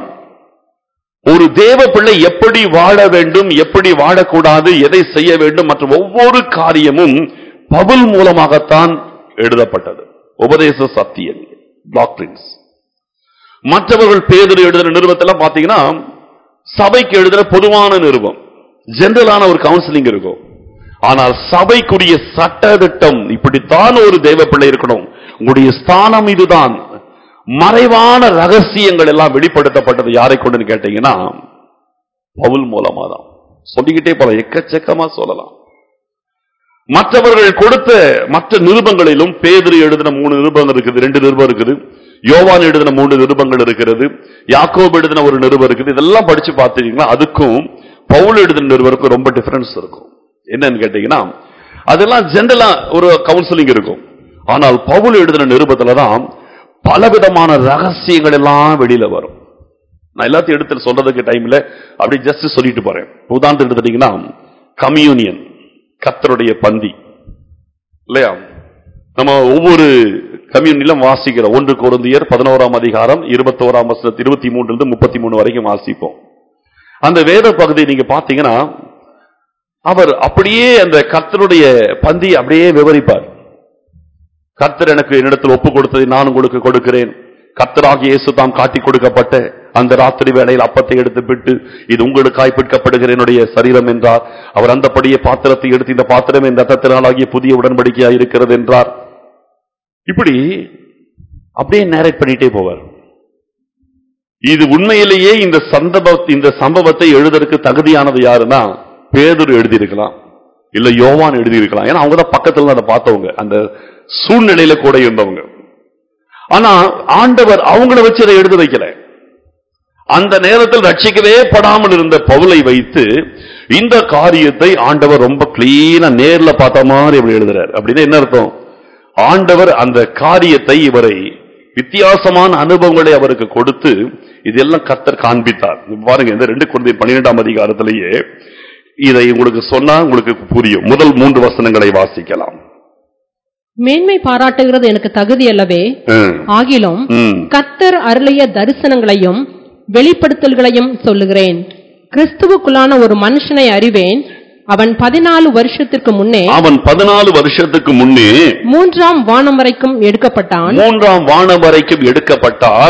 ஒரு தேவ பிள்ளை எப்படி வாழ வேண்டும், எப்படி வாழக்கூடாது, எதை செய்ய வேண்டும் மற்றும் ஒவ்வொரு காரியமும் பவுல் மூலமாகத்தான் எழுதப்பட்டது. உபதேச சத்தியங்கள், டாக்டரின்ஸ். மற்றவர்கள் பேதுரு எழுதின நிருபத்தெல்லாம் பார்த்தீங்கன்னா சபைக்கு எழுதுற பொதுவான நிருபம், ஜெனரலான ஒரு கவுன்சிலிங் இருக்கும். ஆனால் சபைக்குரிய சட்ட திட்டம், இப்படித்தான் ஒரு தேவ பிள்ளை இருக்கணும், உங்களுடைய ஸ்தானம் இதுதான், மறைவான ரகசியங்கள் எல்லாம் வெளிப்படுத்தப்பட்டது யாரை கொண்டு கேட்டீங்கன்னா பவுல் மூலமா தான். சொல்லிக்கிட்டே போல, எக்கச்சக்கமா சொல்லலாம். மற்றவர்கள் கொடுத்த மற்ற நிருபங்களிலும் பேதுரு எழுதின மூணு நிருபங்கள் இருக்குது, ரெண்டு நிருபம் இருக்குது. யோவான் எழுதின மூன்று நிருபங்கள் இருக்கிறது. யாக்கோபு எழுதின ஒரு நிருபம் இருக்குது. இதெல்லாம் படிச்சு பார்த்தீங்கன்னா அதுக்கும் பவுல் எழுதின நிருபருக்கும் ரொம்ப டிஃபரன்ஸ் இருக்கும். என்னன்னு கேட்டீங்கன்னா அதெல்லாம் ஜெனரலா ஒரு கவுன்சிலிங் இருக்கும். ஆனால் பவுல் எழுதின நிருபத்துல தான் பலவிதமான ரகசியங்கள் எல்லாம் வெளியில வரும். நான் எல்லாத்தையும் எடுத்து சொல்றதுக்கு டைம்ல அப்படி ஜஸ்ட் சொல்லிட்டு போறேன். உதாரணத்துக்கு எடுத்துட்டீங்கன்னா கம்யூனியன், கர்த்தருடைய பந்தி இல்லையா, நம்ம ஒவ்வொரு கம்யூனிலும் வாசிக்கிறோம். ஒன்று கொரிந்தியர் பதினோராம் அதிகாரம் இருபத்தி ஓராம் வசனத்தில் இருபத்தி மூன்றுல இருந்து முப்பத்தி மூணு வரைக்கும் வாசிப்போம். அந்த வேத பகுதியை நீங்க பாத்தீங்கன்னா அவர் அப்படியே அந்த கர்த்தருடைய பந்தி அப்படியே விவரிப்பார். கர்த்தர் எனக்கு என்னிடத்தில் ஒப்பு கொடுத்ததை நான் உங்களுக்கு கொடுக்கிறேன். கர்த்தராகிய இயேசு தாம் காட்டி கொடுக்கப்பட்ட அந்த ராத்திரி வேளையில் அப்பத்தை எடுத்து பிட்டு, இது உங்களுக்காய் பிற்கப்படுகிற என்னுடைய சரீரம் என்றார். அவர் அந்தபடியே பாத்திரத்தை எடுத்து, இந்த பாத்திரம் என் ரத்தத்தினாலாகிய புதிய உடன்படிக்கையாக இருக்கிறது என்றார். இப்படி அப்படியே நேரேட் பண்ணிட்டே போவார். இது உண்மையிலேயே இந்த சந்தப இந்த சம்பவத்தை எழுதற்கு தகுதியானது யாருன்னா பேதுரு எழுதியிருக்கலாம், இல்ல யோவான் எழுதியிருக்கலாம். ஏன்னா அவங்க தான் பக்கத்துல அதை பார்த்தவங்க, அந்த சூழ்நிலையில கூட இருந்தவங்க. ஆனா ஆண்டவர் அவங்கள வச்சு அதை எழுத வைக்கல. அந்த நேரத்தில் ரட்சிக்கவே படாமல் இருந்த பவுலை வைத்து இந்த காரியத்தை ஆண்டவர் ரொம்ப கிளீனா நேர்ல பார்த்த மாதிரி இப்படி எழுதுறாரு. அப்படின்னு என்ன அர்த்தம்? ஆண்டவர் அந்த காரியத்தை, இவரை வித்தியாசமான அனுபவங்களை அவருக்கு கொடுத்து இதெல்லாம் கர்த்தர் காண்பித்தார். பாருங்க, இந்த ரெண்டு கொரிந்தியர் பன்னிரெண்டாம் அதிகாரத்திலேயே இதை உங்களுக்கு சொன்னா உங்களுக்கு புரியும். முதல் மூன்று வசனங்களை வாசிக்கலாம். மேன்மை பாராட்டுகிறது எனக்கு தகுதி அல்லவே, ஆகிலும் கர்த்தர் அருளிய தரிசனங்களையும் வெளிப்படுத்தல்களையும் சொல்லுகிறேன். கிறிஸ்துவுக்குள்ளான ஒரு மனுஷனை அறிவேன், அவன் பதினாலு வருஷத்துக்கு முன்னே அவன் பதினாலு வருஷத்துக்கு முன்னே மூன்றாம் வானம் வரைக்கும் எடுக்கப்பட்டான் மூன்றாம் வானம் வரைக்கும் எடுக்கப்பட்டான்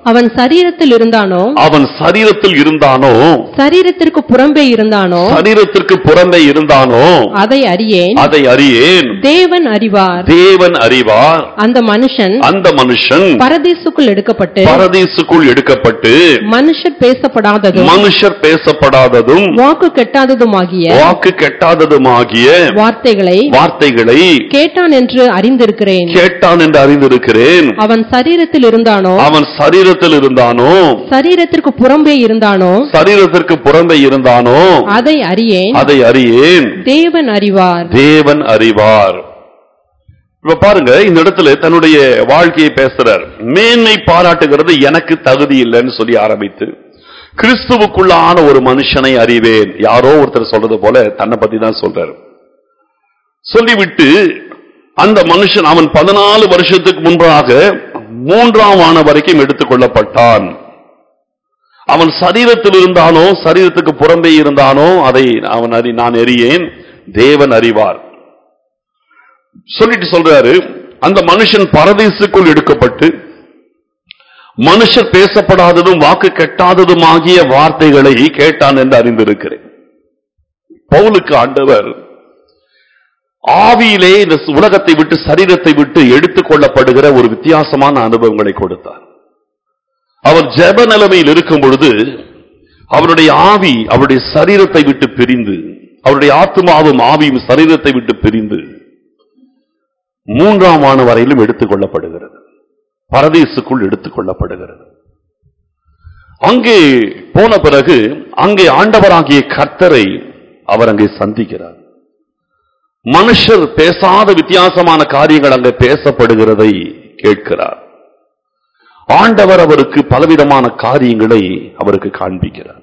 அவன் சரீரத்தில் இருந்தானோ அவன் சரீரத்தில் இருந்தானோ சரீரத்திற்கு புறம்பே இருந்தானோ சரீரத்திற்கு புறம்பே இருந்தானோ அதை அறியேன் அதை அறியேன் தேவன் அறிவார். தேவன் அறிவார். அந்த மனுஷன் அந்த மனுஷன் பரதீசுக்குள் எடுக்கப்பட்டு பரதீசுக்குள் எடுக்கப்பட்டு மனுஷர் பேசப்படாததும் மனுஷர் பேசப்படாததும் வாக்கு கெட்டாததுமாகிய வாக்கு கெட்டாததுமாகிய வார்த்தைகளை வார்த்தைகளை கேட்டான் என்று அறிந்திருக்கிறேன். கேட்டான் என்று அறிந்திருக்கிறேன். அவன் சரீரத்தில் இருந்தானோ அவன் சரீரத்தில் இருந்தானோ சரீரத்திற்கு புறம்பே இருந்தானோ சரீரத்திற்கு புறம்பே இருந்தானோ அதை அறியேன் அதை அறியேன் தேவன் அறிவார். தேவன் அறிவார். இப்ப பாருங்க, இந்த இடத்துல தன்னுடைய வாழ்க்கையை பேசுறார். மேன்மை பாராட்டுகிறது எனக்கு தகுதி இல்லைன்னு சொல்லி ஆரம்பித்து கிறிஸ்துவுக்குள்ளான ஒரு மனுஷனை அறிவேன். யாரோ ஒருத்தர் சொல்றது போல தன்னை பத்தி தான் சொல்றாரு. சொல்லிவிட்டு அந்த மனுஷன் அவன் பதினாலு வருஷத்துக்கு முன்பாக மூன்றாம் வான வரைக்கும் எடுத்துக் கொள்ளப்பட்டான். அவன் சரீரத்தில் இருந்தானோ சரீரத்துக்கு புறம்பே இருந்தானோ அதை அவன் அறி நான் அறியேன் தேவன் அறிவார் சொல்லிட்டு சொல்றாரு. அந்த மனுஷன் பரதீசுக்குள் எடுக்கப்பட்டு மனுஷர் பேசப்படாததும் வாக்கு கெட்டாததுமாகிய வார்த்தைகளை கேட்டான் என்று அறிந்திருக்கிறேன். பவுலுக்கு ஆண்டவர் ஆவியிலே இந்த உலகத்தை விட்டு சரீரத்தை விட்டு எடுத்துக் கொள்ளப்படுகிற ஒரு வித்தியாசமான அனுபவங்களை கொடுத்தார். அவர் ஜெப நிலைமையில் இருக்கும் பொழுது அவருடைய ஆவி அவருடைய சரீரத்தை விட்டு பிரிந்து, அவருடைய ஆத்மாவும் ஆவியும் சரீரத்தை விட்டு பிரிந்து மூன்றாம் ஆண்டு வரையிலும் எடுத்துக் கொள்ளப்படுகிறது. பரதீசுக்குள் எடுத்துக் கொள்ளப்படுகிறது. அங்கே போன பிறகு அங்கே ஆண்டவராகிய கர்த்தரை அவர் அங்கே சந்திக்கிறார். மனுஷர் பேசாத வித்தியாசமான காரியங்கள் அங்கே பேசப்படுகிறதை கேட்கிறார். ஆண்டவர் அவருக்கு பலவிதமான காரியங்களை அவருக்கு காண்பிக்கிறார்.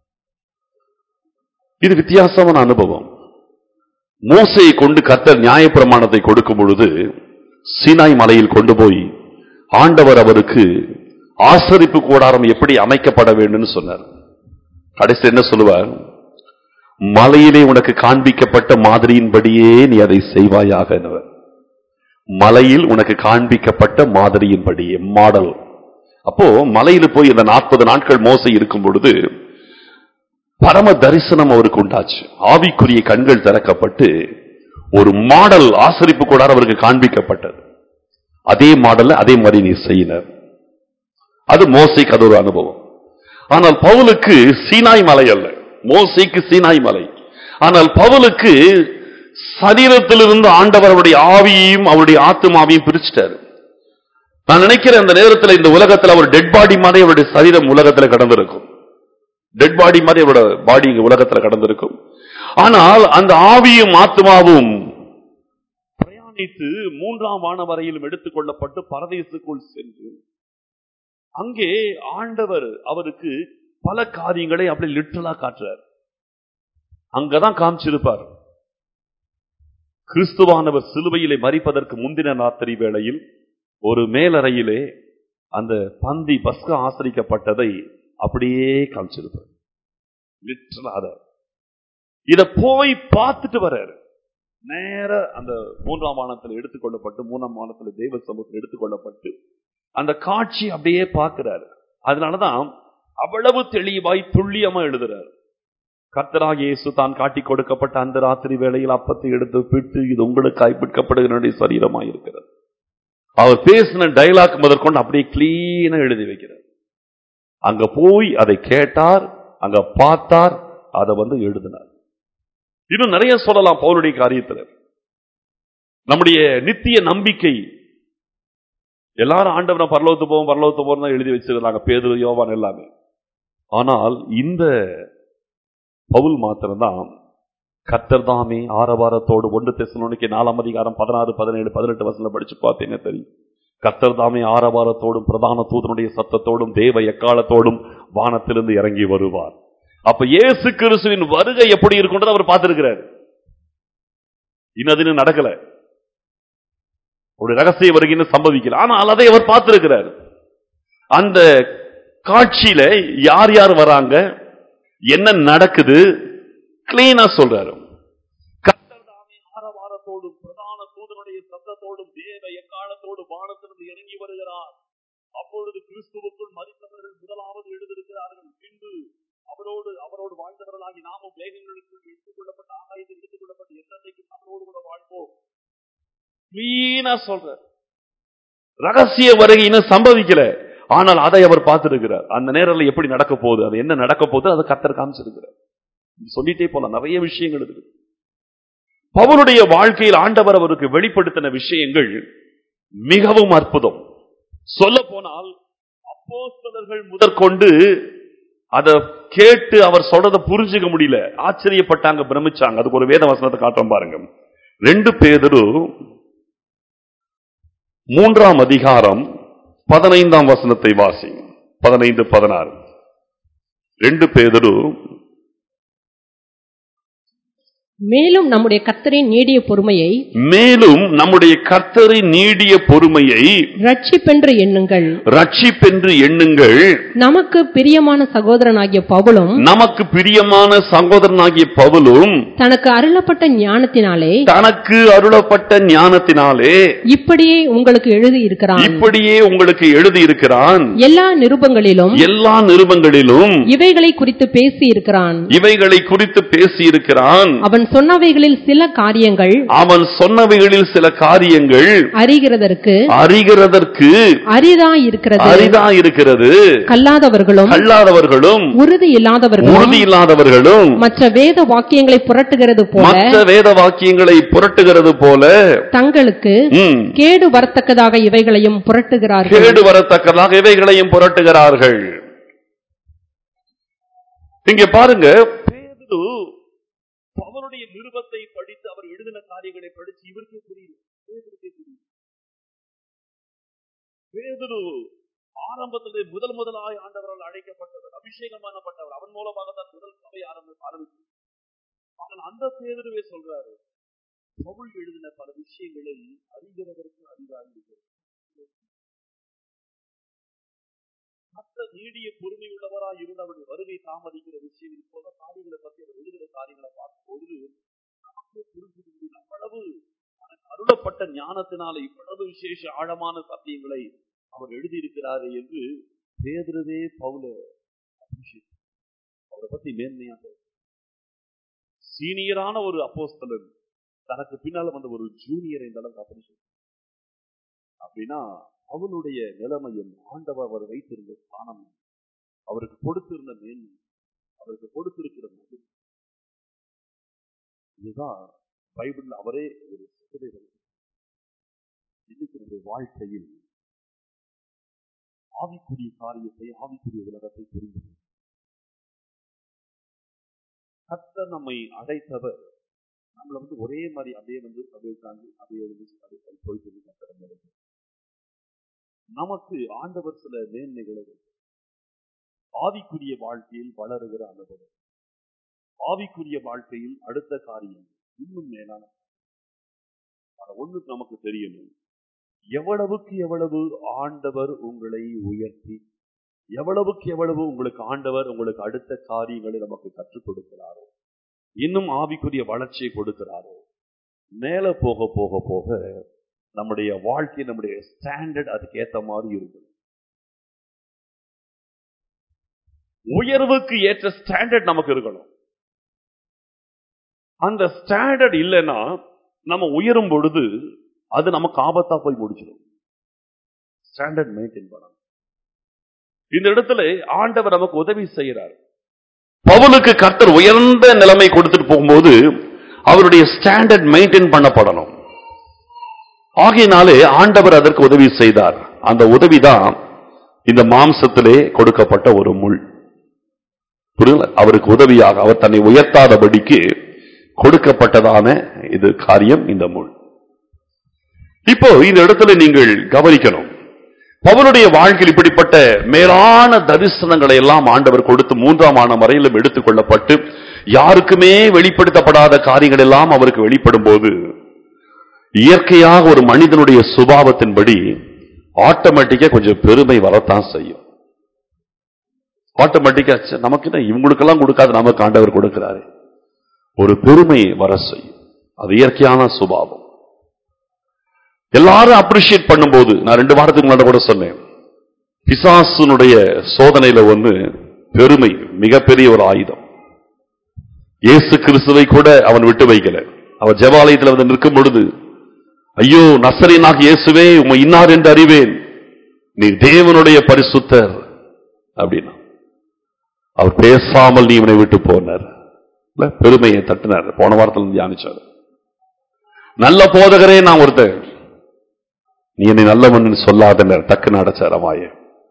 இது வித்தியாசமான அனுபவம். மோசேயை கொண்டு கர்த்தர் நியாயப்பிரமாணத்தை கொடுக்கும் பொழுது சீனாய் மலையில் கொண்டு போய் ஆண்டவர் அவருக்கு ஆசரிப்பு கூடாரம் எப்படி அமைக்கப்பட வேண்டும் சொன்னார். கடைசி என்ன சொல்லுவார்? மலையிலே உனக்கு காண்பிக்கப்பட்ட மாதிரியின்படியே நீ அதை செய்வாயாக. மலையில் உனக்கு காண்பிக்கப்பட்ட மாதிரியின்படியே, மாடல். அப்போ மலையில போய் இந்த நாற்பது நாட்கள் மோசே இருக்கும் பொழுது பரம தரிசனம் அவருக்கு உண்டாச்சு. ஆவிக்குரிய கண்கள் திறக்கப்பட்டு ஒரு மாடல் ஆசரிப்பு கூடாரம் அவருக்கு காண்பிக்கப்பட்டது. அதே மாடல்ல அதே மாதிரி நீ செய்யினர். அது மோசேக்கு அது ஒரு அனுபவம். ஆனால் பவுலுக்கு சீனாய் மலை அல்ல, மோசேக்கு சீனாய் மலை. ஆனால் பவுலுக்கு சரீரத்திலிருந்து ஆண்டவர் அவருடைய ஆவியையும் அவருடைய ஆத்மாவையும் பிரிச்சுட்டாரு. நான் நினைக்கிறேன் அந்த நேரத்தில் இந்த உலகத்தில் அவர் டெட் பாடி மாதிரி அவருடைய சரீரம் உலகத்தில் கடந்திருக்கும். டெட் பாடி மாதிரி அவரோட பாடி இங்க உலகத்தில் கடந்திருக்கும். ஆனால் அந்த ஆவியும் ஆத்மாவும் பிரயாணித்து மூன்றாம் வான வரையிலும் எடுத்துக் கொள்ளப்பட்டு பரதேசுக்குள் சென்று அங்கே ஆண்டவர் அவருக்கு பல காரியங்களை அப்படி லிட்டரலா காட்டுறார். அங்கதான் காமிச்சிருப்பார். கிறிஸ்துவானவர் சிலுவையிலே மரிப்பதற்கு முந்தின ராத்திரி வேளையில் ஒரு மேலறையிலே அந்த பந்தி பஸ்கா ஆசரிக்கப்பட்டதை அப்படியே காமிச்சிருப்பார். லிட்டரலா இத போய் பார்த்துட்டு வர்றாரு. நேர அந்த மூன்றாம் வானத்தில் எடுத்துக்கொள்ளப்பட்டு மூணாம் வானத்தில் தெய்வ சமூகத்தில் எடுத்துக்கொள்ளப்பட்டு அந்த காட்சி அப்படியே பார்க்கிறாரு. அதனாலதான் அவ்வளவு தெளிவாய் துல்லியமா எழுதுறார். கர்த்தராகிய இயேசு தான் காட்டி கொடுக்கப்பட்ட அந்த ராத்திரி வேளையில் அப்பத்தை எடுத்து பிட்டு இது உங்களுக்காய் பிற்கப்படுகிற சரீரமாய் இருக்கிறது. அவர் பேசின டைலாக் முதற்கொண்டு அப்படியே கிளீனா எழுதி வைக்கிறார். அங்க போய் அதை கேட்டார், அங்க பார்த்தார், அதை வந்து எழுதினார். இன்னும் நிறைய சொல்லலாம் பவுலுடைய காரியத்தில். நம்முடைய நித்திய நம்பிக்கை எல்லாரும் ஆண்டவரை பரலோகத்து போவோம் பரலோகத்து போவோம் தான் எழுதி வச்சிருந்தாங்க, பேதுரு யோவான் எல்லாமே. ஆனால் இந்த பவுல் மாத்திரம்தான் கர்த்தர் தாமே ஆரவாரத்தோடு ஒன்று தெசலோனிக்கே நாலாம் அதிகாரம் பதினாறு பதினேழு பதினெட்டு வசனம் படிச்சு பார்த்தீங்க தெரியும். கர்த்தர் தாமே ஆரவாரத்தோடும் பிரதான தூதனுடைய சத்தத்தோடும் தேவ எக்காலத்தோடும் வானத்திலிருந்து இறங்கி வருவார். அப்ப இயேசு கிறிஸ்துவின் வருகை எப்படி இருக்கும்ன்றது அவர் பார்த்திருக்கிறார். இன்னது நடக்கல, ஒரு ரகசிய வருகைன்னு சம்பவிக்கல, ஆனால் அதை அவர் பார்த்திருக்கிறார். அந்த காட்சியில யார் யார் வராங்க, என்ன நடக்குது கிளீனா சொல்றாரு. கர்த்தர் தாமே ஆரவாரத்தோடும் பிரதான தூதனுடைய சத்தத்தோடும் தேவ எக்காலத்தோடும் வானத்திலிருந்து இறங்கி வருகிறார். அப்பொழுது கிறிஸ்துவுக்குள் மரித்தவர்கள் முதலாவது எழுதியிருக்கிறார்கள், பின்பு அவரோடு அவரோடு வாழ்ந்தவர்களாகி நாமும் மேகங்களுக்குள் எடுத்துக் கொள்ளப்பட்ட ஆகாயத்தில் எடுத்துக் கொள்ளப்பட்ட எத்தனைக்கும் அவரோடு கூட வாழ்வோம். கிளீனா சொல்ற ரகசிய வருகை இன்னும் சம்பவிக்கல, ஆனால் அதை அவர் பார்த்திருக்கிறார். அந்த நேரத்தில் எப்படி நடக்க போகுது, அது என்ன நடக்க போகுது, அதை கர்த்தர் காமிச்சிருக்கிறார். சொல்லிட்டே போலாம், நிறைய விஷயங்கள் இருக்கு. பவுலுடைய வாழ்க்கையில் ஆண்டவர் அவருக்கு வெளிப்படுத்தின விஷயங்கள் மிகவும் அற்புதம். சொல்ல போனால் அப்போஸ்தலர்கள் முதற்கொண்டு அதை கேட்டு அவர் சொல்றதை புரிஞ்சுக்க முடியல, ஆச்சரியப்பட்டாங்க, பிரமிச்சாங்க. அதுக்கு ஒரு வேத வசனத்தை காட்டுறோம் பாருங்க. ரெண்டு பேதுரு மூன்றாம் அதிகாரம் பதினைந்தாம் வசனத்தை வாசி. பதினைந்து பதினாறு. ரெண்டு பேதுரு. மேலும் நம்முடைய கர்த்தரின் நீடிய பொறுமையை மேலும் நம்முடைய கர்த்தரின் நீடிய பொறுமையை ரட்சிப்பென்று எண்ணுங்கள் ரட்சிப்பென்று எண்ணுங்கள் நமக்கு பிரியமான சகோதரனாகிய பவுலும் நமக்கு பிரியமான சகோதரனாகிய பவுலும் தனக்கு அருளப்பட்ட ஞானத்தினாலே தனக்கு அருளப்பட்ட ஞானத்தினாலே இப்படியே உங்களுக்கு எழுதி இருக்கிறான் இப்படியே உங்களுக்கு எழுதி இருக்கிறான் எல்லா நிருபங்களிலும் எல்லா நிருபங்களிலும் இவைகளை குறித்து பேசி இருக்கிறான் இவைகளை குறித்து பேசி இருக்கிறான் அவன் சொன்னவைகளில் சில காரியங்கள் அவன் சொன்னவைகளில் சில காரியங்கள் அறிகிறதற்கு அறிகிறதற்கு அரிதாயிருக்கிறது அரிதாயிருக்கிறது கல்லாதவர்களும் கல்லாதவர்களும் உறுதி இல்லாதவர்களும் உறுதி இல்லாதவர்களும் மற்ற வேத வாக்கியங்களை புரட்டுகிறது போல மற்ற வேத வாக்கியங்களை புரட்டுகிறது போல தங்களுக்கு கேடு வரத்தக்கதாக இவைகளையும் புரட்டுகிறார்கள் கேடு வரத்தக்கதாக இவைகளையும் புரட்டுகிறார்கள். இங்க பாருங்க, பேதுரு பவுலுடைய நிருபத்தை படித்து அவர் எழுதின காரியங்களை படித்து இவருக்கே புரியல, பேதுருக்கே புரியல. பேதுரு ஆரம்பத்திலே முதல் முதலாய் ஆண்டவரால் அழைக்கப்பட்டவர், அபிஷேகமானப்பட்டவர். அவன் மூலமாக தான் முதல் சபை ஆரம்பித்தது. ஆனால் அந்த பேதுருவே சொல்றாரு, பவுல் எழுதின பல விஷயங்களை அறிகிறதற்கு அறிவாக இருக்கிறது. மற்ற நீடிய பொறுமை உள்ளவராய் இருந்து அவருடைய வருகை தாமதிக்கிற விஷயம் போல காரியங்களை பற்றி அவர் எழுதுகிற காரியங்களை பார்க்கும்போது நமக்கு புரிஞ்சுக்க முடியும். அவ்வளவு அருளப்பட்ட ஞானத்தினால இவ்வளவு விசேஷ ஆழமான சத்தியங்களை அவர் எழுதியிருக்கிறாரு என்று பேதுருவே பவுல அவரை பத்தி மேன்மையாக சீனியரான ஒரு அப்போஸ்தலன் தனக்கு பின்னால வந்த ஒரு ஜூனியரை இந்த அளவுக்கு அப்படி சொல்ற அப்படின்னா அவனுடைய நிலைமையும் ஆண்டவர் அவர் வைத்திருந்த ஸ்தானம், அவருக்கு கொடுத்திருந்த மேன்மை, அவருக்கு கொடுத்திருக்கிற மது, இதுதான் பைபிள் அவரே ஒரு இன்னைக்கு வாழ்க்கையில் ஆவிக்குரிய காரியத்தை ஆவிக்குரிய உலகத்தை புரிந்து கர்த்தர் நம்மை அழைத்தவர் நம்மளை வந்து ஒரே மாதிரி அப்படியே வந்து அப்படியே தாண்டி அப்படியே வந்து போயிட்டு கர்த்தர் நமக்கு ஆண்டவர் சில மேன்மைகளை ஆவிக்குரிய வாழ்க்கையில் வளருகிற அனுபவம், ஆவிக்குரிய வாழ்க்கையில் அடுத்த காரியம் இன்னும் மேலான ஒண்ணு நமக்கு தெரியணும். எவ்வளவுக்கு எவ்வளவு ஆண்டவர் உங்களை உயர்த்தி, எவ்வளவுக்கு எவ்வளவு உங்களுக்கு ஆண்டவர் உங்களுக்கு அடுத்த காரியங்களை நமக்கு கற்றுக் கொடுக்கிறாரோ, இன்னும் ஆவிக்குரிய வளர்ச்சியை கொடுக்கிறாரோ, மேல போக போக போக நம்முடைய வாழ்க்கை நம்முடைய ஸ்டாண்டர்ட் அதுக்கு ஏத்த மாதிரி இருக்கும். உயர்வுக்கு ஏற்ற ஸ்டாண்டர்ட் நமக்கு இருக்கணும். அந்த ஸ்டாண்டர்ட் இல்லைன்னா நம்ம உயரும் பொழுது அது நமக்கு ஆபத்தா போய் முடிச்சிடும். ஸ்டாண்டர்ட் மெயின்டைன் பண்ணணும். இந்த இடத்துல ஆண்டவர் நமக்கு உதவி செய்கிறார். பவுலுக்கு கர்த்தர் உயர்ந்த நிலைமை கொடுத்துட்டு போகும்போது அவருடைய ஸ்டாண்டர்ட் மெயின்டைன் பண்ணப்படணும். ஆகையினாலே ஆண்டவர் அதற்கு உதவி செய்தார். அந்த உதவிதான் இந்த மாம்சத்திலே கொடுக்கப்பட்ட ஒரு முள். புரியல? அவருக்கு உதவியாக அவர் தன்னை உயர்த்தாதபடிக்கு கொடுக்கப்பட்டதான இது காரியம், இந்த முள். இப்போ இந்த இடத்துல நீங்கள் கவனிக்கணும், பவுலுடைய வாழ்க்கையில் இப்படிப்பட்ட மேலான தரிசனங்களை எல்லாம் ஆண்டவர் கொடுத்து மூன்றாம் ஆண்டு வரையிலும் எடுத்துக் கொள்ளப்பட்டு யாருக்குமே வெளிப்படுத்தப்படாத காரியங்கள் எல்லாம் அவருக்கு வெளிப்படும் போது இயற்கையாக ஒரு மனிதனுடைய சுபாவத்தின்படி ஆட்டோமேட்டிக்கா கொஞ்சம் பெருமை வரத்தான் செய்யும். ஆட்டோமேட்டிக்கா நமக்கு என்ன இவங்களுக்கெல்லாம் கொடுக்காது நமக்கு ஆண்டவர் கொடுக்கிறாரு, ஒரு பெருமை வர செய்யும். அது இயற்கையான சுபாவம். எல்லாரும் அப்ரிஷியேட் பண்ணும்போது, நான் ரெண்டு வாரத்துக்கு முன்னாடி கூட சொன்னேன், பிசாசுனுடைய சோதனையில ஒண்ணு பெருமை, மிகப்பெரிய ஒரு ஆயுதம். இயேசு கிறிஸ்துவை கூட அவன் விட்டு வைக்கல. அவர் ஜெபாலயத்தில் வந்து நிற்கும் பொழுது, ஐயோ நசரேயனாகிய இயேசுவே, உம்மை இன்னார் என்று அறிவேன், நீ தேவனுடைய பரிசுத்தர் அப்படின்னா அவர் பேசாமல் நீ இவனை விட்டு போனார். பெருமையை தட்டினார். போன வாரத்தில் தியானிச்சார். நல்ல போதகரே நான் ஒருத்தர், நீ என்னை நல்லவன் சொல்லாதனர், டக்குன்னு அடைச்சார் அமாய.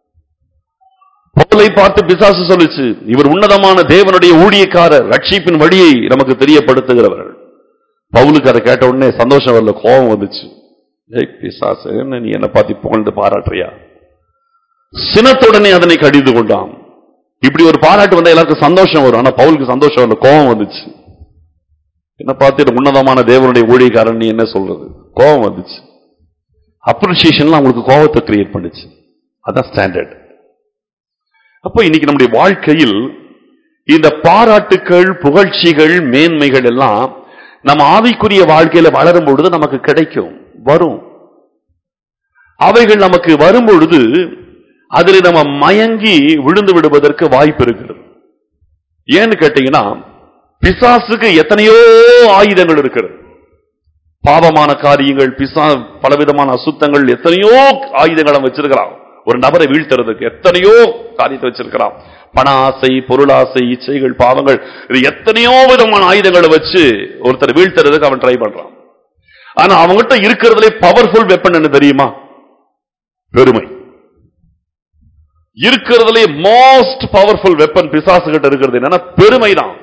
பவுலை பார்த்து பிசாசு சொல்லுச்சு, இவர் உன்னதமான தேவனுடைய ஊழியக்காரர், ரட்சிப்பின் வழியை நமக்கு தெரியப்படுத்துகிறவர்கள். பவுலுக்கு அதை கேட்ட உடனே சந்தோஷம் வரல, கோபம் வந்துச்சு. ஏய் பிசாசு, என்ன நீ என்ன பார்த்து புகழ்ந்து பாராட்டுறியா? சினத்துடனே அதனை கடிந்து கொண்டான். இப்படி ஒரு பாராட்டு வந்தா எல்லாருக்கும் சந்தோஷம் வரும். ஆனா பவுலுக்கு சந்தோஷம் வரல, கோபம் வந்துச்சு. என்ன பார்த்து உன்னதமான தேவனுடைய ஊழியக்காரன் நீ என்ன சொல்றது? கோபம் வந்துச்சு. அப்ரிசியேஷன்லாம் அவங்களுக்கு கோபத்தை கிரியேட் பண்ணுச்சு. அதான் ஸ்டாண்டர்ட். அப்ப இன்னைக்கு நம்முடைய வாழ்க்கையில் இந்த பாராட்டுக்கள், புகழ்ச்சிகள், மேன்மைகள் எல்லாம் நம்ம ஆவிக்குரிய வாழ்க்கையில வளரும் பொழுது நமக்கு கிடைக்கும், வரும். அவைகள் நமக்கு வரும் பொழுது அதில் நம்ம மயங்கி விழுந்து விடுவதற்கு வாய்ப்பு இருக்கிறது. ஏன்னு கேட்டீங்கன்னா, பிசாசுக்கு எத்தனையோ ஆயுதங்கள் இருக்கிறது. பாவமான காரியங்கள், பிசா பலவிதமான அசுத்தங்கள், எத்தனையோ ஆயுதங்களை வச்சிருக்கிறான். ஒரு நபரை வீழ்த்துறதுக்கு எத்தனையோ காரியத்தை வச்சிருக்கிறான். பண ஆசை, பொருளாசை, இச்சைகள், பாவங்கள், இது எத்தனையோ விதமான ஆயுதங்களை வச்சு ஒருத்தர் வீழ்த்துறதுக்கு அவன் ட்ரை பண்றான். ஆனா அவங்ககிட்ட இருக்கிறதுலே பவர்ஃபுல் வெப்பன் என்ன தெரியுமா? பெருமை. இருக்கிறதுலே மோஸ்ட் பவர்ஃபுல் வெப்பன் பிசாசு கிட்ட இருக்கிறது என்னன்னா பெருமைதான்.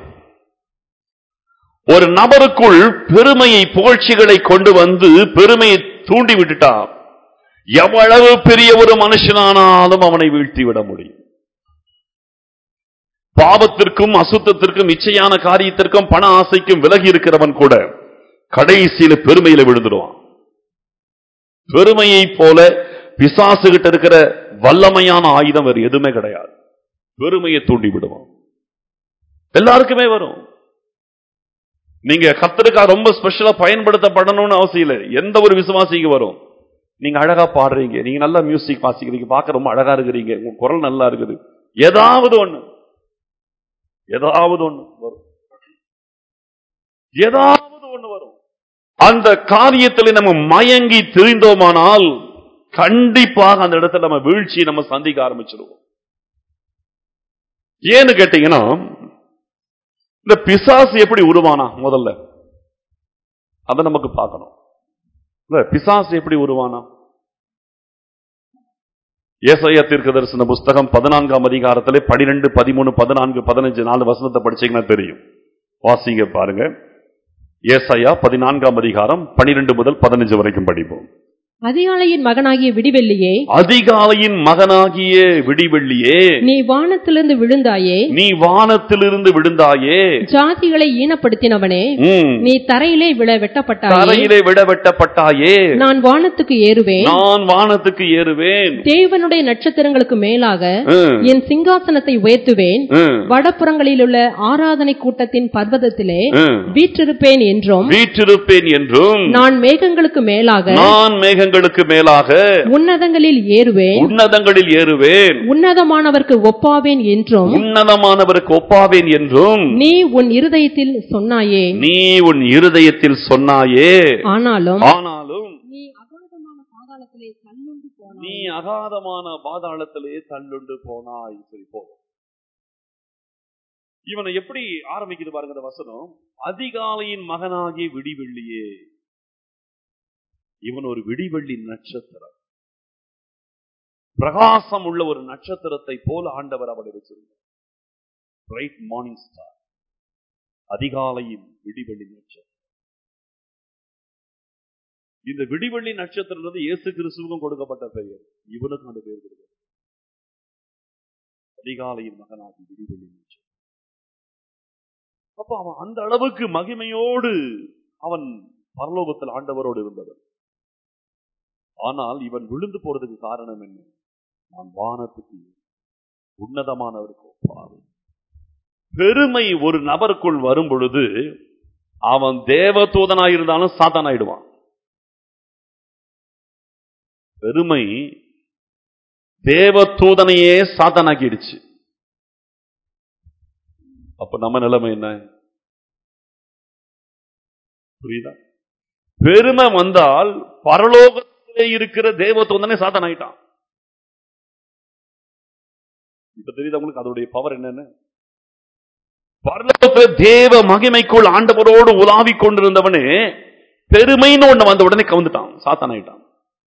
ஒரு நபருக்குள் பெருமையை, புகழ்ச்சிகளை கொண்டு வந்து பெருமையை தூண்டி விட்டுட்டா எவ்வளவு பெரிய ஒரு மனுஷனானாலும் அவனை வீழ்த்தி விட முடியும். பாவத்திற்கும், அசுத்தத்திற்கும், இச்சையான காரியத்திற்கும், பண ஆசைக்கும் விலகி இருக்கிறவன் கூட கடைசியில பெருமையில விழுந்துடுவான். பெருமையை போல பிசாசு கிட்ட இருக்கிற வல்லமையான ஆயுதம் வேறு எதுவுமே கிடையாது. பெருமையை தூண்டி விடுவான். எல்லாருக்குமே வரும். நீங்க கர்த்தருக்காக ரொம்ப ஸ்பெஷலா பயன்படுத்தப்படணும்னு அவசியம் இல்லை. எந்த ஒரு விசுவாசிக்கு வரும். நீங்க அழகா பாடுறீங்க, நீங்க நல்லா மியூசிக் வாசிக்கிறீங்க, பார்க்க ரொம்ப அழகா இருக்கிறீங்க, உங்க குரல் நல்லா இருக்குது, ஏதாவது ஒண்ணு ஏதாவது ஒண்ணு வரும். ஏதாவது ஒண்ணு வரும். அந்த காரியத்தில் நம்ம மயங்கி தெரிந்தோமானால் கண்டிப்பாக அந்த இடத்துல நம்ம வீழ்ச்சியை நம்ம சந்திக்க ஆரம்பிச்சிருவோம். ஏன்னு கேட்டீங்கன்னா, இந்த பிசாசு எப்படி உருவானா முதல்ல அதை நமக்கு பார்க்கணும். பிசாசு எப்படி உருவானா? ஏசாயா தீர்க்கதரிசன புஸ்தகம் பதினான்காம் அதிகாரத்திலே பனிரெண்டு, பதிமூணு, பதினான்கு, பதினஞ்சு நாலு வசனத்தை படிச்சீங்கன்னா தெரியும். வாசிங்க பாருங்க. ஏசாயா பதினான்காம் அதிகாரம் பனிரெண்டு முதல் பதினஞ்சு வரைக்கும் படிப்போம். அதிகாலையின் மகனாகிய விடிவெள்ளியே, அதிகாலையின் மகனாகிய விடிவெள்ளியே, நீ வானத்திலிருந்து விழுந்தாயே, நீ வானத்திலிருந்து விழுந்தாயே, ஜாதிகளை ஈனப்படுத்தினவனே, நீ தரையிலே விழ வெட்டப்பட்டாயே, தரையிலே விட வெட்டப்பட்டாயே, நான் வானத்துக்கு ஏறுவேன், நான் வானத்துக்கு ஏறுவேன், தேவனுடைய நட்சத்திரங்களுக்கு மேலாக என் சிங்காசனத்தை உயர்த்துவேன், வடபுறங்களில் உள்ள ஆராதனை கூட்டத்தின் பர்வதத்திலே வீற்றிருப்பேன் என்றும் வீற்றிருப்பேன் என்றும் நான் மேகங்களுக்கு மேலாக நான் மேகங்களுக்கு மேலாக உன்னதங்களில் ஏறுவேன், உன்னதங்களில் ஏறுவேன், உன்னதமானவருக்கு ஒப்பாவேன் என்றும் உன்னதமானவருக்கு ஒப்பாவேன் என்றும் நீ உன் இருதயத்தில் சொன்னாயே, நீ உன் இருதயத்தில் சொன்னாயே, ஆனாலும் ஆனாலும் நீ அகாதமான பாதாளத்திலே தள்ளுண்டு போனாய், நீ அகாதமான பாதாளத்திலே தள்ளுண்டு போனாய். சரி போதும். இவனை எப்படி ஆரம்பிக்குது பாருங்க இந்த வசனம். அதிகாலையின் மகனாகிய விடிவெள்ளியே. இவன் ஒரு விடிவெள்ளி நட்சத்திரம், பிரகாசம் உள்ள ஒரு நட்சத்திரத்தை போல ஆண்டவர் அவனை வச்சிருந்தார். பிரைட் மார்னிங் ஸ்டார், அதிகாலையின் விடிவெள்ளி நட்சத்திரம். இந்த விடிவெள்ளி நட்சத்திரம் இயேசு கிறிஸ்துவுக்கும் கொடுக்கப்பட்ட பெயர், இவனுக்கும் அந்த பெயர் கொடுக்கப்பட்ட அதிகாலையின் மகனாகி விடிவெள்ளி நட்சத்திரம். அப்ப அவன் அந்த அளவுக்கு மகிமையோடு அவன் பரலோகத்தில் ஆண்டவரோடு இருந்தவன். ஆனால் இவன் விழுந்து போறதுக்கு காரணம் என்ன? நான் வானத்துக்கு உன்னதமானவருக்கு ஒப்பாவேன். பெருமை ஒரு நபருக்குள் வரும் பொழுது அவன் தேவதூதனாயிருந்தாலும் சாத்தானாயிடுவான். பெருமை தேவதூதனையே சாத்தானாக்கிடுச்சு. அப்ப நம்ம நிலைமை என்ன? புரியுதா? பெருமை வந்தால் பரலோகத்திலே இருக்கிற தேவதூதனை சாத்தான் ஆயிட்டான். இப்ப தெரியுது உங்களுக்கு அதோடைய பவர் என்னன்னு? பரலோக தேவ மகிமைக்குள் ஆண்டவரோடு உலாவிக் கொண்டிருந்தவனே பெருமைன்னு ஒண்ணு வந்த உடனே கவுந்துட்டான், சாத்தான் ஆயிட்டான்.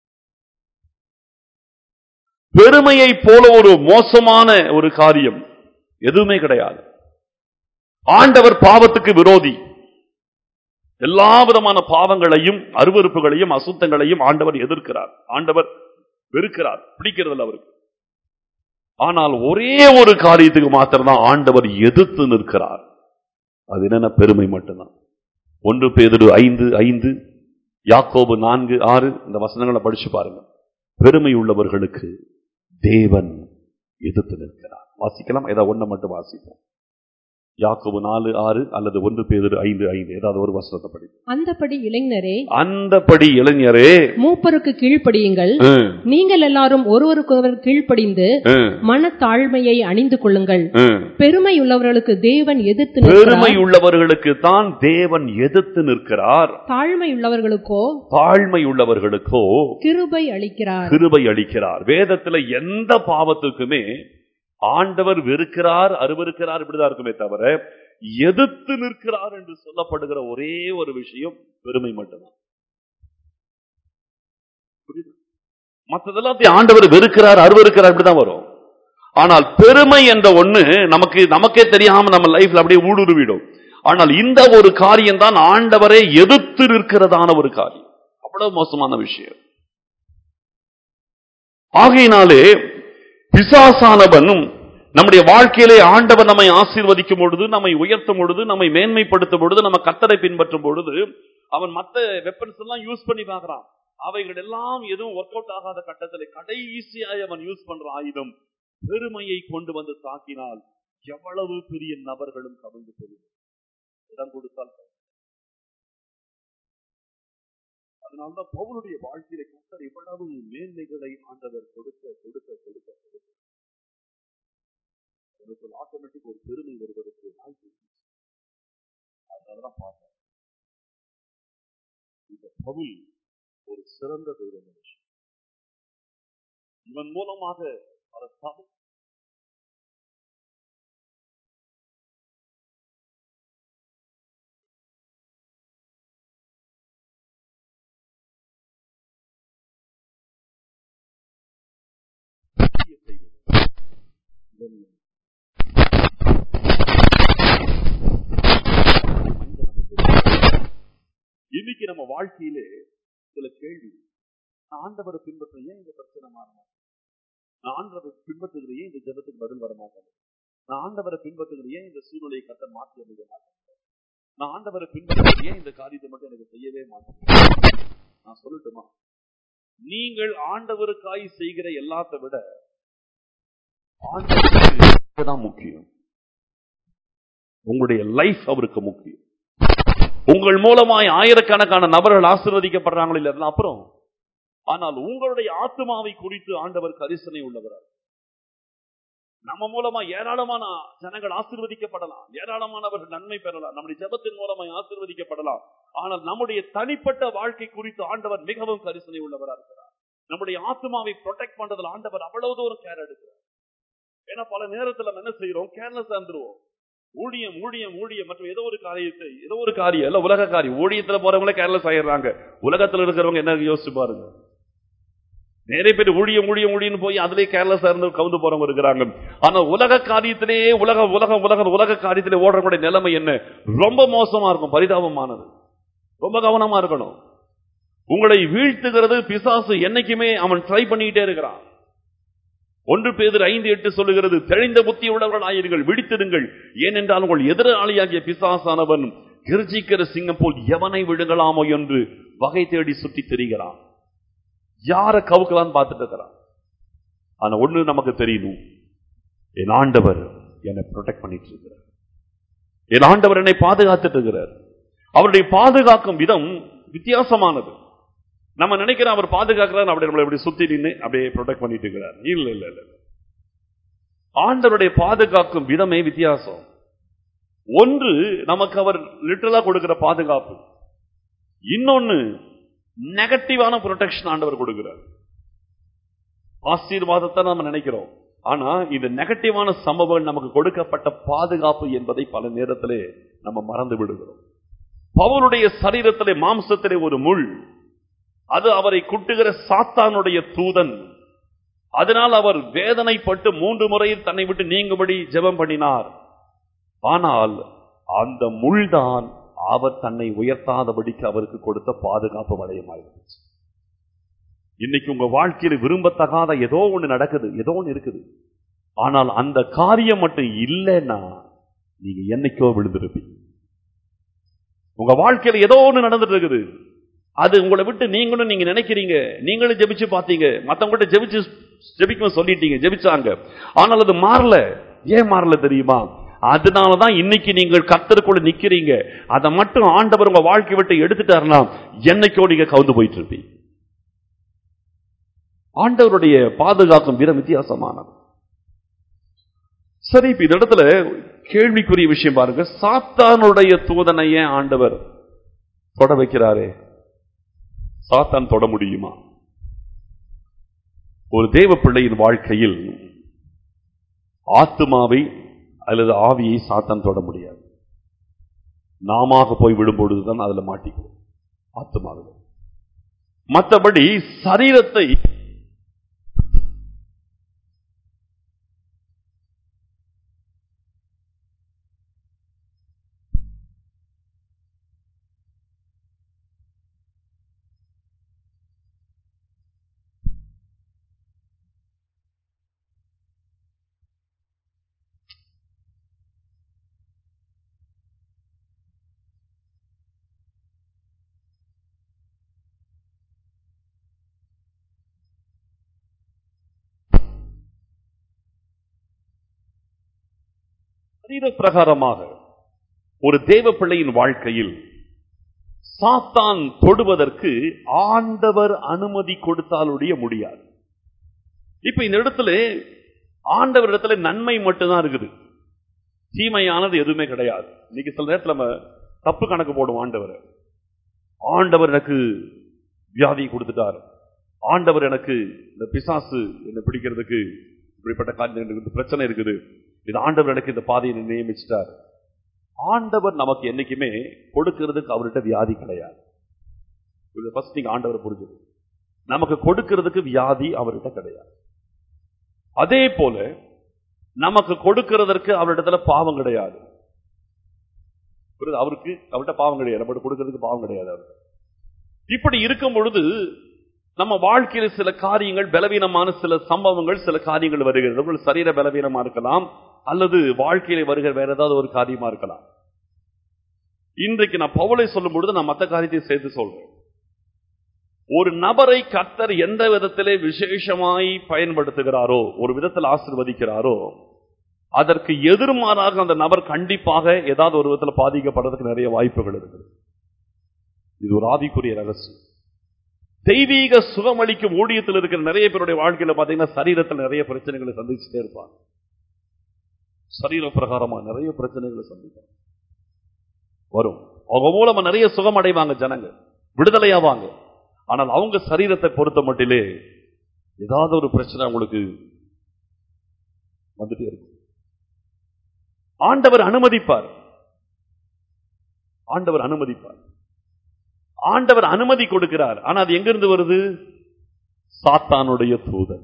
பெருமையை போல ஒரு மோசமான ஒரு காரியம் எதுவுமே கிடையாது. ஆண்டவர் பாவத்துக்கு விரோதி. எல்லா விதமான பாவங்களையும் அருவருப்புகளையும் அசுத்தங்களையும் ஆண்டவர் எதிர்க்கிறார், ஆண்டவர் வெறுக்கிறார், பிடிக்கிறது அவருக்கு. ஆனால் ஒரே ஒரு காரியத்துக்கு மாத்திரம்தான் ஆண்டவர் எதிர்த்து நிற்கிறார். அது என்னென்ன? பெருமை மட்டும்தான். ஒன்று பேதுரு ஐந்து ஐந்து, யாக்கோபு நான்கு ஆறு, இந்த வசனங்களை படிச்சு பாருங்க. பெருமை உள்ளவர்களுக்கு தேவன் எதிர்த்து நிற்கிறார். வாசிக்கலாம், ஏதாவது ஒண்ணு மட்டும் வாசிப்போம். யாக்கோபு நாலு ஆறு அல்லது ஒன்று பேதுரு ஐந்து ஐந்து, ஏதாவது ஒரு வசனத்தை படி. அந்தபடி இளைஞரே அந்தபடி இளைஞரே மூப்பருக்கு கீழ்ப்படியுங்கள், நீங்கள் எல்லாரும் ஒருவருக்கொருவர் கீழ்ப்படிந்து மனத்தாழ்மையை அணிந்து கொள்ளுங்கள். பெருமை உள்ளவர்களுக்கு தேவன் எதிர்த்து பெருமை உள்ளவர்களுக்கு தான் தேவன் எதிர்த்து நிற்கிறார். தாழ்மை உள்ளவர்களுக்கோ தாழ்மை உள்ளவர்களுக்கோ கிருபை அளிக்கிறார். கிருபை அளிக்கிறார். வேதத்துல எந்த பாவத்துக்குமே ஆண்டவர் வெறுக்கிறார், அருவருக்கிறார் இப்படிதான் இருக்குமே தவிர எதிர்த்து நிற்கிறார் என்று சொல்லப்படுகிற ஒரே ஒரு விஷயம் பெருமை மட்டும்தான். மற்றதெல்லாம் ஆண்டவர் வெறுக்கிறார், அருவருக்கிறார் இப்படிதான் வரும். ஆனால் பெருமை என்ற ஒண்ணு நமக்கு நமக்கே தெரியாம நம்ம லைஃப்ல அப்படியே ஊடுருவிடும். ஆனால் இந்த ஒரு காரியம் தான் ஆண்டவரை எதிர்த்து நிற்கிறதான ஒரு காரியம். அவ்வளவு மோசமான விஷயம். ஆகையினாலே பிசாசானவனும் நம்முடைய வாழ்க்கையிலே ஆண்டவர் நம்மை ஆசீர்வதிக்கும் பொழுது, நம்மை உயர்த்தும் பொழுது, நம்மை மேன்மைப்படுத்தும் பொழுது, நம்ம கர்த்தரை பின்பற்றும் பொழுது அவன் மற்ற வெப்பன்ஸ் எல்லாம் யூஸ் பண்ணி பார்க்கிறான். அவைகள் எல்லாம் எதுவும் ஒர்க் அவுட் ஆகாத கட்டத்தில் கடைசியாய் அவன் யூஸ் பண்ற ஆயுதம் பெருமையை கொண்டு வந்து தாக்கினால் எவ்வளவு பெரிய நபர்களும் கவிழ்ந்து போகும். இடம் கொடுத்தால் அதனால்தான் பவுலுடைய வாழ்க்கையில கர்த்தர் எவ்வளவு மேன்மைகளை ஆண்டவர் கொடுக்க கொடுக்க கொடுக்க கொடுக்க ஆட்டோமேட்டிக் ஒரு பெருமை வருவதற்கு வாய்ப்பு. அதனாலதான் பார்த்தேன் இந்த பவுல் ஒரு சிறந்த தெய்வ மனுஷன். இவன் மூலமாக பல சபை இன்னைக்கு நம்ம வாழ்க்கையிலே சில கேள்வி, ஆண்டவரை பின்பற்ற ஏன் இந்த பிரச்சனை மாறணும், நான் ஆண்டவரை பின்பற்றுகிறையே இந்த ஜெபத்துக்கு பதில் வர மாட்டேன், நான் ஆண்டவரை பின்பற்றுகிறையே இந்த சூழ்நிலையை கட்ட மாற்றி அமைக்க மாட்டேன், நான் ஆண்டவரை பின்பற்றுகிறையே இந்த காரியத்தை மட்டும் எனக்கு செய்யவே மாட்டேன். நான் சொல்லட்டுமா, நீங்கள் ஆண்டவருக்காய் செய்கிற எல்லாத்தை விட ஆண்டவருக்கு தான் முக்கியம். உங்களுடைய லைஃப் அவருக்கு முக்கியம். உங்கள் மூலமாய் ஆயிரக்கணக்கான நபர்கள் ஆசீர்வதிக்கப்படுறாங்களோ இல்ல அப்புறம், ஆனால் உங்களுடைய ஆத்மாவை குறித்து ஆண்டவர் கரிசனை உள்ளவரார். நம்ம மூலமா ஏராளமான ஜனங்கள் ஆசீர்வதிக்கப்படலாம், ஏராளமானவர்கள் நன்மை பெறலாம், நம்முடைய ஜெபத்தின் மூலமாய் ஆசீர்வதிக்கப்படலாம். ஆனால் நம்முடைய தனிப்பட்ட வாழ்க்கை குறித்து ஆண்டவர் மிகவும் கரிசனை உள்ளவராக இருக்கிறார். நம்முடைய ஆத்மாவை ப்ரொடெக்ட் பண்றதுல ஆண்டவர் அவ்வளவு தூரம் கேர் எடுக்கிறார். ஏன்னா பல நேரத்தில் நம்ம என்ன செய்யறோம், கேர்லெஸ் இருந்துருவோம். ஊழியம் ஊழியம் ஊழியம் மற்றும் ஏதோ ஒரு காரியத்தை ஏதோ ஒரு காரியம் இல்ல உலக காரியம், ஊழியத்துல போறவங்களே கேர்லெஸ் ஆயிடுறாங்க. உலகத்துல இருக்கிறவங்க என்ன யோசிச்சு பாருங்க, நிறைய பேர் ஊழியம் ஊழியம் ஊழியம் போய் அதுலயே கேர்லெஸ் இருந்து கவுந்து போறவங்க இருக்கிறாங்க. ஆனா உலக காரியத்திலேயே உலக உலக உலக உலக காரியத்திலே ஓடுறவங்களுடைய நிலைமை என்ன, ரொம்ப மோசமா இருக்கும், பரிதாபமானது. ரொம்ப கவனமா இருக்கணும். உங்களை வீழ்த்துகிறது பிசாசு. என்னைக்குமே அவன் ட்ரை பண்ணிக்கிட்டே இருக்கிறான். ஒன்று பேதுரு ஐந்து எட்டு சொல்லுகிறது, தெளிந்த புத்தி உள்ளவர்கள் ஆயிருங்கள், விழித்திடுங்கள், ஏனென்றால் உங்கள் எதிராளியாகிய பிசாசானவன் கிர்ஜிக்கிற சிங்கம் போல் எவனை விழுங்கலாமோ என்று வகை தேடி சுற்றி திரிகிறான். யார கவுக்கலான்னு பார்த்துட்டு இருக்கிறான். ஆனா ஒண்ணு நமக்கு தெரியணும், என் ஆண்டவர் என்னை ப்ரொடெக்ட் பண்ணிட்டு இருக்கிறார், என் ஆண்டவர் என்னை பாதுகாத்துட்டு இருக்கிறார். அவருடைய பாதுகாக்கும் விதம் வித்தியாசமானது. நம்ம நினைக்கிறோம் அவர் பாதுகாக்கிறார், அப்படி நம்மளை இப்படி சுத்தி நின்று அப்படியே ப்ரொடெக்ட் பண்ணிட்டு இருக்கிறார். இல்ல இல்ல இல்ல, ஆண்டவருடைய பாதுகாக்கும் விதமே வித்தியாசம். ஒன்று நமக்கு அவர் லிட்டரலா கொடுக்கிற பாதுகாப்பு, இன்னொன்னு நெகட்டிவான ப்ரொடெக்ஷன் ஆண்டவர் கொடுக்கிறார். ஆசீர்வாதத்தை நம்ம நினைக்கிறோம், ஆனா இந்த நெகட்டிவான சம்பவம் நமக்கு கொடுக்கப்பட்ட பாதுகாப்பு என்பதை பல நேரத்திலே நம்ம மறந்து விடுகிறோம். பவுலுடைய சரீரத்திலே மாம்சத்திலே ஒரு முள், அது அவரை குட்டுகிற சாத்தானுடைய தூதன். அதனால் அவர் வேதனைப்பட்டு மூன்று முறையில் தன்னை விட்டு நீங்கும்படி ஜெபம் பண்ணினார். ஆனால் அந்த முள்தான் அவர் தன்னை உயர்த்தாதபடிக்கு அவருக்கு கொடுத்த பாதுகாப்பு வளையமாயிருந்துச்சு. இன்னைக்கு உங்க வாழ்க்கையில விரும்பத்தகாத ஏதோ ஒண்ணு நடக்குது, ஏதோ ஒண்ணு இருக்குது, ஆனால் அந்த காரியம் மட்டும் இல்லைன்னா நீங்க என்னைக்கோ விழுந்திருப்பீங்க. உங்க வாழ்க்கையில ஏதோ ஒண்ணு நடந்துட்டு இருக்குது, அது உங்களை விட்டு நீங்களும் நீங்க நினைக்கிறீங்க, நீங்களும் ஜெபிச்சு பார்த்தீங்க, மத்தவங்கள்ட்ட ஜெபிச்சு ஜெபிக்க சொல்லிட்டீங்க, ஜெபிச்சாங்க, ஆனால் அது மாறல. ஏன் மாறல தெரியுமா? அதனாலதான் இன்னைக்கு நீங்கள் கர்த்தருக்குள்ள நிக்கிறீங்க. அதை மட்டும் ஆண்டவர் உங்க வாழ்க்கை விட்டு எடுத்துட்டாருன்னா என்னைக்கோ நீங்க கவுந்து போயிட்டு இருப்பீங்க. ஆண்டவருடைய பாதுகாக்கும் விதம் வித்தியாசமானது. சரி, இப்ப இந்த இடத்துல கேள்விக்குரிய விஷயம் பாருங்க. சாத்தானுடைய தூதனையே ஆண்டவர் தொட வைக்கிறாரே, சாத்தான் தொட முடியுமா? ஒரு தேவ பிள்ளையின் வாழ்க்கையில் ஆத்துமாவை அல்லது ஆவியை சாத்தான் தொட முடியாது. நாம போய் விடும்பொழுதுதான் அதுல மாட்டிக்கும் ஆத்துமாவில். மற்றபடி சரீரத்தை பிரகாரமாக ஒரு தேவ பிள்ளையின் வாழ்க்கையில் சாத்தான் தொடுவதற்கு ஆண்டவர் அனுமதி கொடுத்தாலுடைய முடியாது. இப்ப இந்த இடத்துல ஆண்டவர் இடத்துல நன்மை மட்டும்தான் இருக்குது, தீமையானது எதுவுமே கிடையாது. இன்னைக்கு சில நேரத்தில் நம்ம தப்பு கணக்கு போடும். ஆண்டவர் ஆண்டவர் எனக்கு வியாதி கொடுத்துட்டார், ஆண்டவர் எனக்கு இந்த பிசாசு என்னை பிடிக்கிறதுக்கு இப்படிப்பட்ட காரியம் பிரச்சனை இருக்குது, இது ஆண்டவர் எனக்கு இந்த பாதையை நியமிச்சிட்டார். ஆண்டவர் நமக்கு என்னைக்குமே கொடுக்கிறதுக்கு அவர்கிட்ட வியாதி கிடையாது. ஆண்டவர் புரிஞ்சது, நமக்கு கொடுக்கிறதுக்கு வியாதி அவர்கிட்ட கிடையாது. அதே போல நமக்கு கொடுக்கிறதற்கு அவரிடத்துல பாவம் கிடையாது. அவருக்கு அவர்கிட்ட பாவம் கிடையாது, நம்ம கொடுக்கிறதுக்கு பாவம் கிடையாது. அவருக்கு இப்படி இருக்கும் பொழுது நம்ம வாழ்க்கையில சில காரியங்கள், பலவீனமான சில சம்பவங்கள், சில காரியங்கள் வருகிறது. சரீர பலவீனமா இருக்கலாம், அல்லது வாழ்க்கையில வருகிற வேற ஏதாவது ஒரு காரியமா இருக்கலாம். இன்றைக்கு நான் பவுலை சொல்லும் பொழுது நான் மற்ற காரியத்தை சேர்த்து சொல்றேன். ஒரு நபரை கர்த்தர் எந்த விதத்திலே விசேஷமாய் பயன்படுத்துகிறாரோ, ஒரு விதத்தில் ஆசீர்வதிக்கிறாரோ, அதற்கு எதிர்மாறாக அந்த நபர் கண்டிப்பாக ஏதாவது ஒரு விதத்தில் பாதிக்கப்படுறதுக்கு நிறைய வாய்ப்புகள் இருக்குது. இது ஒரு ஆவிக்குரிய ரகசியம். தெய்வீக சுகமளிக்கும் ஊழியத்தில் இருக்கிற நிறைய பேருடைய வாழ்க்கையில பாத்தீங்கன்னா சரீரத்தில் நிறைய பிரச்சனைகளை சந்திச்சுட்டே இருப்பாங்க. சரீர பிரகாரமா நிறைய பிரச்சனைகளை சந்திப்பாங்க வரும். அவங்க மூலமா நிறைய சுகம் அடைவாங்க, ஜனங்க விடுதலையாவாங்க. ஆனால் அவங்க சரீரத்தை பொறுத்த மட்டிலே ஏதாவது ஒரு பிரச்சனை அவங்களுக்கு வந்துட்டே இருக்கும். ஆண்டவர் அனுமதிப்பார், ஆண்டவர் அனுமதிப்பார், ஆண்டவர் அனுமதி கொடுக்கிறார். ஆனா அது எங்கிருந்து வருது? சாத்தானுடைய தூதன்.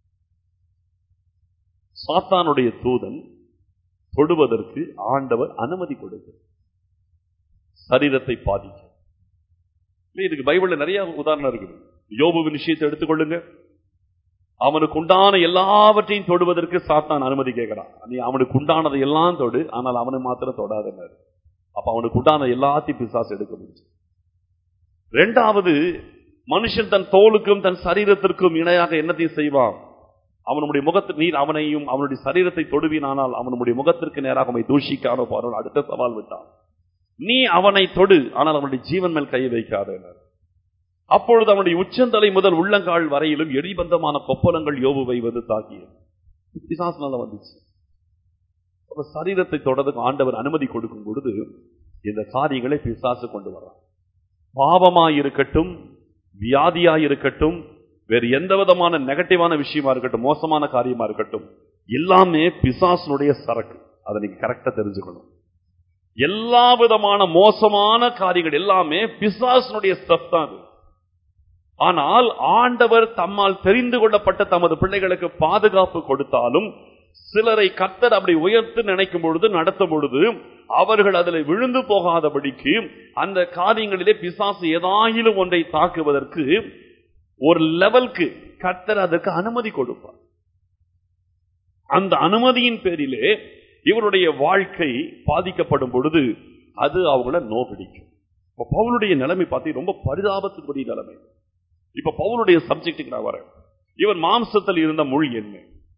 சாத்தானுடைய தூதன் தொடுவதற்கு ஆண்டவர் அனுமதி கொடுக்கிறார், சரீரத்தை பாதிக்க. இதுக்கு பைபிள்ல நிறைய உதாரணம் இருக்குது. யோபுவின் விஷயத்தை எடுத்துக்கொள்ளுங்க. அவனுக்கு உண்டான எல்லாவற்றையும் தொடுவதற்கு சாத்தான் அனுமதி கேட்கிறான். நீ அவனுக்கு உண்டானதை எல்லாம் தொடு, ஆனால் அவனை மாத்திரம் தொடாத. அப்ப அவனுக்கு உண்டான எல்லாத்தையும் பிசாசு எடுக்க முடியும். இரண்டாவது, மனுஷன் தன் தோலுக்கும் தன் சரீரத்திற்கும் இணையாக என்னத்தையும் செய்வான். அவனுடைய முகத்தில் நீர் அவனையும் அவனுடைய சரீரத்தை தொடுவினானால் அவனுடைய முகத்திற்கு நேராக அவனை தூஷிக்கானோ பாருங்கள். அடுத்த சவால் விட்டான், நீ அவனை தொடு, ஆனால் அவனுடைய ஜீவன் மேல் கையை வைக்காத. அப்பொழுது அவனுடைய உச்சந்தலை முதல் உள்ளங்கால் வரையிலும் எரிபந்தமான கொப்பளங்கள் யோபுவை வந்து தாக்கியது. பிசாசுனால வந்துச்சு. அப்ப சரீரத்தை தொடர்ந்து ஆண்டவர் அனுமதி கொடுக்கும் பொழுது இந்த காரியங்களை பிசாசு கொண்டு வர்றான். பாவமாயிருக்கட்டும், வியாதியாயிருக்கட்டும், வேறு எந்த விதமான நெகட்டிவான விஷயமா இருக்கட்டும், மோசமான காரியமா இருக்கட்டும், எல்லாமே பிசாசுனுடைய சரக்கு. அதை நீங்க கரெக்டா தெரிஞ்சுக்கணும். எல்லா விதமான மோசமான காரியங்கள் எல்லாமே பிசாசுனுடைய ஸ்டஃப் தான். ஆனால் ஆண்டவர் தம்மால் தெரிந்து கொள்ளப்பட்ட தமது பிள்ளைகளுக்கு பாதுகாப்பு கொடுத்தாலும் சிலரை கர்த்தர் அப்படி உயர்த்து நினைக்கும் பொழுது, நடத்தும் பொழுது அவர்கள் அதில் விழுந்து போகாதபடிக்கு அந்த காரியங்களிலே பிசாசு ஏதாயிலும் ஒன்றை தாக்குவதற்கு ஒரு லெவலுக்கு கர்த்தர் அதற்கு அனுமதி கொடுப்பார். அந்த அனுமதியின் பேரிலே இவருடைய வாழ்க்கை பாதிக்கப்படும் பொழுது அது அவங்கள நோக்கடிக்கும். இப்ப பவுலுடைய நிலைமை பார்த்து ரொம்ப பரிதாபத்துக்குரிய நிலைமை. இப்ப பவுலுடைய சப்ஜெக்டுக்கு நான் வரேன். இவர் மாம்சத்தில் இருந்த மொழி என்ன?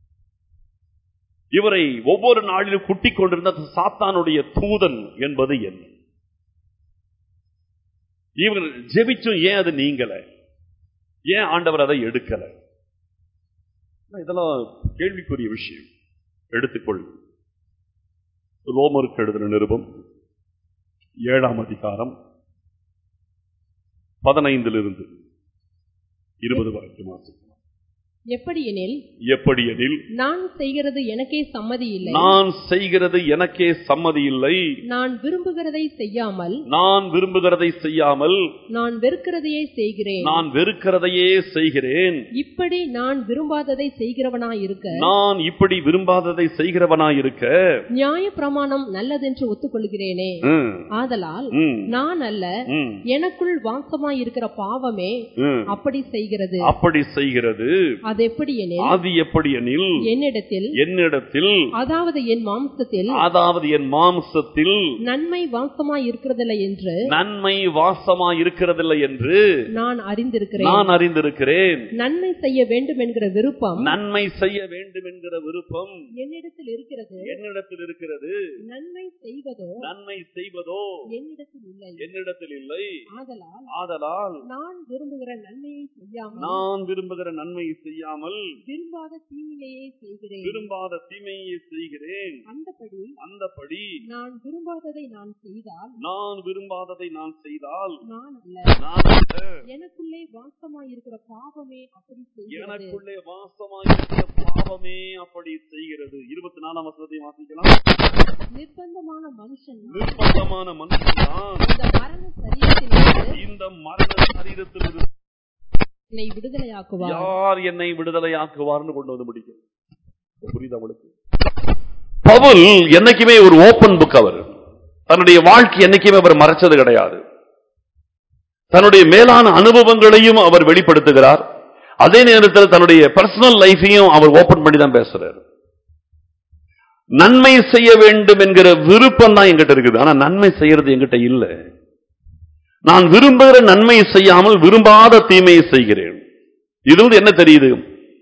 இவரை ஒவ்வொரு நாளிலும் குட்டிக் கொண்டிருந்த சாத்தானுடைய தூதன் என்பது என்ன? இவர் ஜெபிச்சும் ஏன் அது நீங்கல? ஏன் ஆண்டவர் அதை எடுக்கல? இதெல்லாம் கேள்விக்குரிய விஷயம். எடுத்துக்கொள். ரோமருக்கு எழுதின நிருபம் ஏழாம் அதிகாரம் பதினைந்திலிருந்து இருபது வரைக்கும் வாசிக்கலாம். எப்படியெனில் எப்படியெனில் நான் செய்கிறது எனக்கே சம்மதி இல்லை, நான் செய்கிறது எனக்கே சம்மதி இல்லை, நான் விரும்புகிறதை செய்யாமல் நான் விரும்புகிறதை செய்யாமல் நான் வெறுக்கிறதையே செய்கிறேன், நான் வெறுக்கிறதையே செய்கிறேன். இப்படி நான் விரும்பாததை செய்கிறவனாயிருக்க நான் இப்படி விரும்பாததை செய்கிறவனாயிருக்க நியாய பிரமாணம் நல்லதென்று ஒத்துக்கொள்கிறேனே. ஆதலால் நான் அல்ல, எனக்குள் வாசமாயிருக்கிற பாவமே அப்படி செய்கிறது. அப்படி செய்கிறது. அது எப்படி எனில் அது எப்படி எனில் என்னிடத்தில் என்னிடத்தில் அதாவது என் மாம்சத்தில் அதாவது என் மாம்சத்தில் நன்மை வாசமாய் இருக்கிறதில்லை என்று நன்மை வாசமாய் இருக்கிறதில்லை என்று நான் அறிந்திருக்கிறேன். நான் அறிந்திருக்கிறேன். நன்மை செய்ய வேண்டும் என்கிற விருப்பம் நன்மை செய்ய வேண்டும் என்கிற விருப்பம் என்னிடத்தில் இருக்கிறது என்னிடத்தில் இருக்கிறது நன்மை செய்வதோ நன்மை செய்வதோ என்னிடத்தில் இல்லை என்னிடத்தில் இல்லை. ஆதலால் ஆதலால் நான் விரும்புகிற நன்மையை செய்யாமல் நான் விரும்புகிற நன்மை செய்யாமல் விரும்பாத தீமையை செய்கிறேன் விரும்பாத தீமையை செய்கிறேன். அந்தபடி அந்தபடி நான் விரும்பாததை நான் செய்தால் நான் விரும்பாததை நான் செய்தால் நான் அல்ல, நான் அல்ல, எனக்குள்ளே வாசமாயிருக்கிற பாவமே அப்படி செய்கிறது. எனக்குள்ளே வாசமாயிருக்கிற பாவமே அப்படி செய்கிறது. இருபத்தி நாலாம் வசனத்தை வாசிக்கலாம். நிர்பந்தமான மனுஷன் நிர்பந்தமான மனுஷன் தான் இந்த மரண சரீரத்தில் இந்த மரண சரீரத்தில் என்னை விடுதலையாக்குவார். யார் என்னை விடுதலையாக்குவார்னு கொண்டு வந்து முடிக்கும். புரியுது அவளுக்கு? பவுல் என்னைக்குமே ஒரு ஓபன் புக். அவர் தன்னுடைய வாழ்க்கை என்னைக்குமே அவர் மறைச்சது கிடையாது. தன்னுடைய மேலான அனுபவங்களையும் அவர் வெளிப்படுத்துகிறார். அதே நேரத்தில் தன்னுடைய பர்சனல் லைஃபையும் அவர் ஓபன் பண்ணி தான் பேசுறார். நன்மை செய்ய வேண்டும் என்கிற விருப்பம் தான் எங்கிட்ட இருக்குது, ஆனா நன்மை செய்யறது எங்கிட்ட இல்லை. நான் விரும்புகிற நன்மை செய்யாமல் விரும்பாத தீமையை செய்கிறேன். இது வந்து என்ன தெரியுது?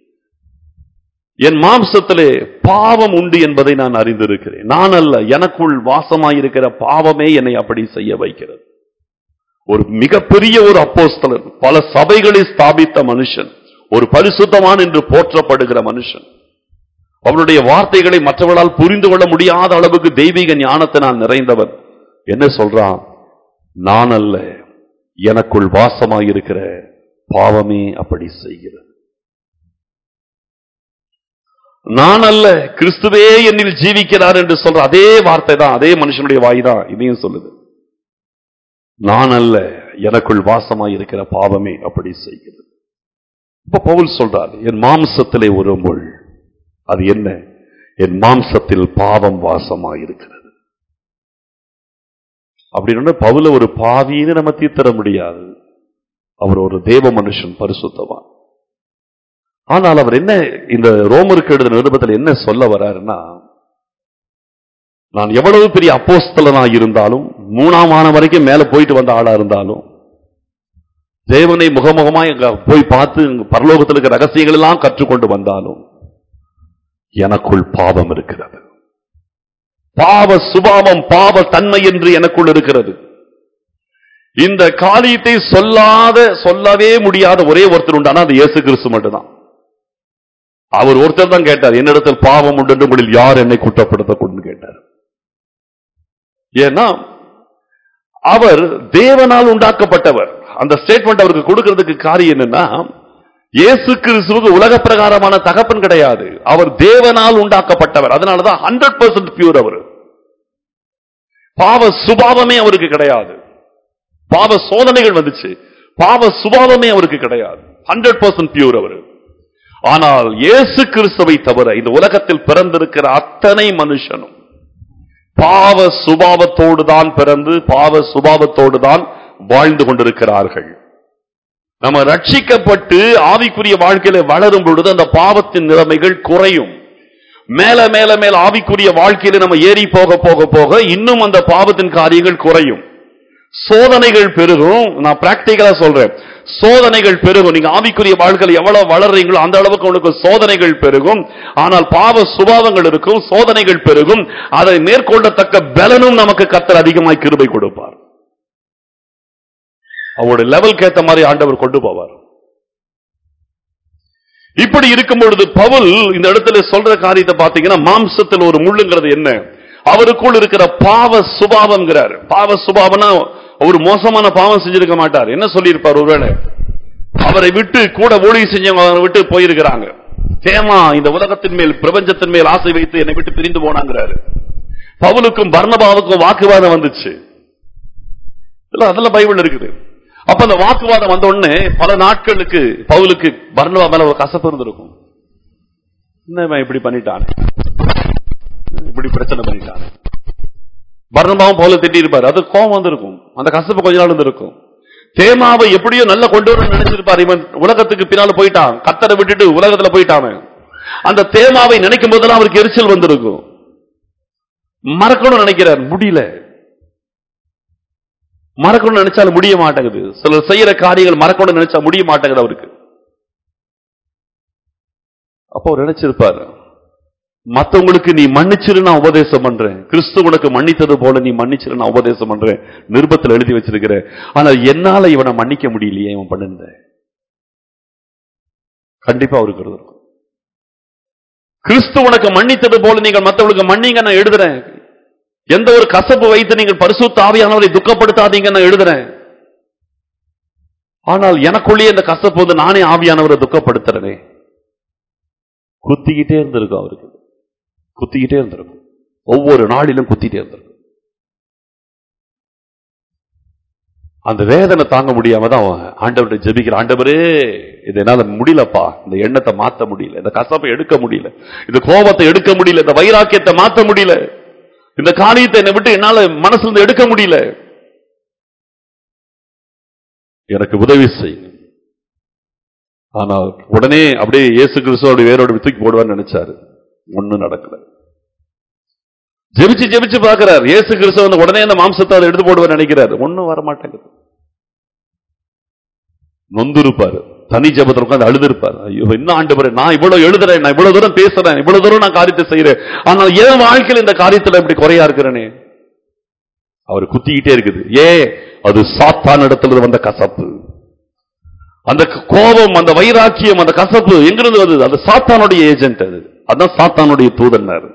என் மாம்சத்திலே பாவம் உண்டு என்பதை நான் அறிந்திருக்கிறேன். நான் அல்ல, எனக்குள் வாசமாயிருக்கிற பாவமே என்னை அப்படி செய்ய வைக்கிறது. ஒரு மிகப்பெரிய ஒரு அப்போஸ்தலன், பல சபைகளை ஸ்தாபித்த மனுஷன், ஒரு பரிசுத்தவான் என்று போற்றப்படுகிற மனுஷன், அவருடைய வார்த்தைகளை மற்றவர்களால் புரிந்து கொள்ள முடியாத அளவுக்கு தெய்வீக ஞானத்தை நான் நிறைந்தவன் என்ன சொல்றான்? நான் அல்ல, எனக்குள் வாசமாயிருக்கிற பாவமே அப்படி செய்கிறது. நான் அல்ல, கிறிஸ்துவே என்னில் ஜீவிக்கிறார் என்று சொல்ற அதே வார்த்தை தான், அதே மனுஷனுடைய வாய் தான் இதையும் சொல்லுது. நான் அல்ல, எனக்குள் வாசமாயிருக்கிற பாவமே அப்படி செய்கிறது. இப்ப பவுல் சொல்றார், என் மாம்சத்திலே ஒரு முள். அது என்ன? என் மாம்சத்தில் பாவம் வாசமாயிருக்கிறது. அப்படின்னு பவுல ஒரு பாவின்னு நம்ம தீர்த்தர முடியாது. அவர் ஒரு தேவ மனுஷன், பரிசுத்தவான். ஆனால் அவர் என்ன இந்த ரோமருக்கு எழுதின நிருபத்தில் என்ன சொல்ல வர்றாருன்னா, நான் எவ்வளவு பெரிய அப்போஸ்தலனா இருந்தாலும், மூணாம் ஆன வரைக்கும் மேல போயிட்டு வந்த ஆளா இருந்தாலும், தேவனை முகமுகமாய் போய் பார்த்து பரலோகத்தில் இருக்கிற ரகசியங்கள் எல்லாம் கற்றுக்கொண்டு வந்தாலும் எனக்குள் பாவம் இருக்கிறது. பாவ சுபாவம், பாவ தன்மை என்று எனக்குள் இருக்கிறது. இந்த காரியத்தை சொல்லாத சொல்லவே முடியாத ஒரே ஒருத்தர் உண்டானா அது இயேசு கிறிஸ்து மட்டும்தான். அவர் ஒருத்தர் தான் கேட்டார், என்னிடத்தில் பாவம் உண்டு என்று உங்களில் யார் என்னை குற்றப்படுத்தக்கூடும் கேட்டார். ஏன்னா அவர் தேவனால் உண்டாக்கப்பட்டவர். அந்த ஸ்டேட்மெண்ட் அவருக்கு கொடுக்கிறதுக்கு காரியம் என்னன்னா, இயேசு கிறிஸ்துவுக்கு உலக பிரகாரமான தகப்பன் கிடையாது, அவர் தேவனால் உண்டாக்கப்பட்டவர். அதனாலதான் ஹண்ட்ரட் பர்சன்ட் பியூர். அவர் பாவ சுபாவமே அவருக்கு கிடையாது. பாவ சோதனைகள் வந்துச்சு, பாவ சுபாவமே அவருக்கு கிடையாது. ஹண்ட்ரட் பர்சன்ட் பியூர் அவர். ஆனால் இயேசு கிறிஸ்துவை தவிர இந்த உலகத்தில் பிறந்திருக்கிற அத்தனை மனுஷனும் பாவ சுபாவத்தோடு தான் பிறந்து பாவ சுபாவத்தோடு தான் வாழ்ந்து கொண்டிருக்கிறார்கள். நம்ம ரட்சிக்கப்பட்டு ஆவிக்குரிய வாழ்க்கையில வளரும் பொழுது அந்த பாவத்தின் நிலைமைகள் குறையும். மேல மேல மேல ஆவிக்குரிய வாழ்க்கையில நம்ம ஏறி போக போக போக இன்னும் அந்த பாவத்தின் காரியங்கள் குறையும். சோதனைகள் பெருகும். நான் பிராக்டிகலா சொல்றேன், சோதனைகள் பெருகும். நீங்க ஆவிக்குரிய வாழ்க்கையில் எவ்வளவு வளர்றீங்களோ அந்த அளவுக்கு உங்களுக்கு சோதனைகள் பெருகும். ஆனால் பாவ சுபாவங்கள் இருக்கும், சோதனைகள் பெருகும். அதை மேற்கொள்ளத்தக்க பலனும் நமக்கு கர்த்தர் அதிகமாய் கிருபை கொடுப்பார். அவருடைய லெவலுக்கு ஏத்த மாதிரி ஆண்டவர் கொண்டு போவார். இப்படி இருக்கும் பொழுது பவுல் இந்த இடத்துல சொல்ற காரியத்தை பாத்தீங்கன்னா, மாம்சத்தில் ஒரு முள்ளுங்கிறது என்ன, அவருக்குள் இருக்கிற பாவ சுபாவம்ங்கிறார். பாவ சுபாவம்னா ஒரு மோசமான பாவம் செஞ்சிருக்க மாட்டார். என்ன சொல்லியிருப்பார், ஒருவேளை அவரை விட்டு கூட ஊழியம் செஞ்சவங்க அவரை விட்டு போயிருக்கிறாங்க. தேமா இந்த உலகத்தின் மேல் பிரபஞ்சத்தின் மேல் ஆசை வைத்து என்னை விட்டு பிரிந்து போனாங்கிறாரு. பவுலுக்கும் பர்னபாவுக்கும் வாக்குவாதம் வந்துச்சு, அதெல்லாம் பைபிள் இருக்குது. அப்ப அந்த வாக்குவாதம் வந்த உடனே பல நாட்களுக்கு பவுலுக்கு பர்னபா மேல ஒரு கசப்பு இருந்திருக்கும். என்ன இப்படி பண்ணிட்டான், இப்படி பிரச்சனை பண்ணிட்டான். பர்னபாவும் பவுல திட்டி இருப்பாரு, அது கோபம் வந்திருக்கும், அந்த கசப்பு கொஞ்ச நாள் இருந்திருக்கும். தேமாவை எப்படியோ நல்லா கொண்டு வர நினைச்சிருப்பாரு. இவன் உலகத்துக்கு பின்னால போயிட்டான், கத்தரை விட்டுட்டு உலகத்துல போயிட்டான். அந்த தேமாவை நினைக்கும் போதெல்லாம் அவருக்கு எரிச்சல் வந்திருக்கும். மறக்கணும் நினைக்கிறார், முடியல. மறக்கணும் நினைச்சாலும் முடிய மாட்டேங்குது. சிலர் செய்யற காரியங்கள் மறக்கணும் நினைச்சா முடிய மாட்டேங்குது அவருக்கு. அப்போ அவர் நினைச்சிருப்பாரு, மற்றவங்களுக்கு நீ மன்னிச்சிரு நான் உபதேசம் பண்றேன், கிறிஸ்து உனக்கு மன்னித்தது போல நீ மன்னிச்சிரு நான் உபதேசம் பண்றேன், நிருபத்தில் எழுதி வச்சிருக்கிறேன். ஆனா என்னால இவனை மன்னிக்க முடியலையே, இவன் பண்ணுந்த. கண்டிப்பா அவருக்கு இருக்கும். கிறிஸ்து உனக்கு மன்னித்தது போல நீங்கள் மற்றவங்களுக்கு மன்னிங்க நான் எழுதுறேன். எந்த ஒரு கசப்பு வைத்து நீங்கள் பரிசுத்த ஆவியானவரை துக்கப்படுத்தாதீங்க நான் எழுதுறேன். ஆனால் எனக்குள்ளேயே இந்த கசப்பு வந்து நானே ஆவியானவரை துக்கப்படுத்துறேனே. குத்திக்கிட்டே இருந்திருக்கும் அவருக்கு, குத்திக்கிட்டே இருந்திருக்கும். ஒவ்வொரு நாளிலும் குத்திட்டே இருந்திருக்கும். அந்த வேதனை தாங்க முடியாம தான் ஆண்டவர்கிட்ட ஜெபிக்கிற, ஆண்டவரே இது என்னால முடியலப்பா, இந்த எண்ணத்தை மாத்த முடியல, இந்த கசப்பை எடுக்க முடியல, இந்த கோபத்தை எடுக்க முடியல, இந்த வைராக்கியத்தை மாத்த முடியல, இந்த காரியத்தை என்னை விட்டு என்னால மனசுல எடுக்க முடியல, எனக்கு உதவி செய்யுங்க. ஆனால் உடனே அப்படியே இயேசு கிறிஸ்துவோட வேரோடு தூக்கி போடுவான்னு நினைச்சாரு, ஒண்ணும் நடக்கல. ஜெபிச்சு ஜெபிச்சு பாக்குறாரு, இயேசு கிறிஸ்து வந்து உடனே அந்த மாம்சத்தால் எடுத்து போடுவார் நினைக்கிறாரு, ஒண்ணும் வர மாட்டேங்குது. நொந்திருப்பாரு, தனி ஜெபத்தில் உட்கார்ந்து அழுதிருப்பாரு. ஐயோ என்ன ஆண்டவரே, நான் இவ்வளவு எழுதுறேன், நான் இவ்வளவு தூரம் பேசுறேன், இவ்வளவு தூரம் நான் காரியத்தை செய்யறேன், ஆனால் என் வாழ்க்கையில் இந்த காரியத்துல இப்படி குறையா இருக்கிறேனே. அவர் குத்திக்கிட்டே இருக்குது. ஏ அது சாத்தான் இடத்துல வந்த கசப்பு, அந்த கோபம், அந்த வைராக்கியம், அந்த கசப்பு எங்கிருந்து வந்தது? அது சாத்தானுடைய ஏஜென்ட், அது அதான் சாத்தானுடைய தூதன்னாரு.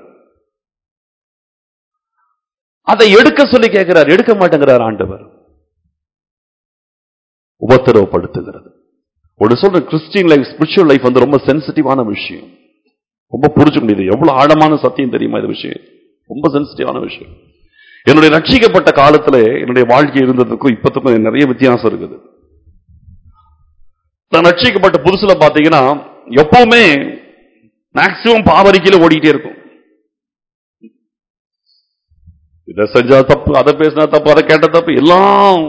அதை எடுக்க சொல்லி கேட்கிறார், எடுக்க மாட்டேங்கிறார் ஆண்டவர். உபத்திரவப்படுத்துகிறது. ஒரு சொல்ற கிறிஸ்டியன் லைஃப், ஸ்பிரிச்சுவல் லைஃப் வந்து ரொம்ப சென்சிட்டிவான விஷயம். ரொம்ப புரிஞ்சு முடியுது, எவ்வளவு ஆழமான சத்தியம் தெரியுமா இந்த விஷயம், ரொம்ப சென்சிட்டிவான விஷயம். என்னுடைய ரட்சிக்கப்பட்ட காலத்துல என்னுடைய வாழ்க்கை இருந்ததுக்கும் இப்பத்துக்கும் நிறைய வித்தியாசம் இருக்குது. நான் ரட்சிக்கப்பட்ட புதுசுல பாத்தீங்கன்னா எப்பவுமே மேக்சிமம் பாவரிக்கையில ஓடிட்டே இருக்கும். இதை செஞ்சா தப்பு, அதை பேசினா தப்பு, அதை கேட்ட தப்பு, எல்லாம்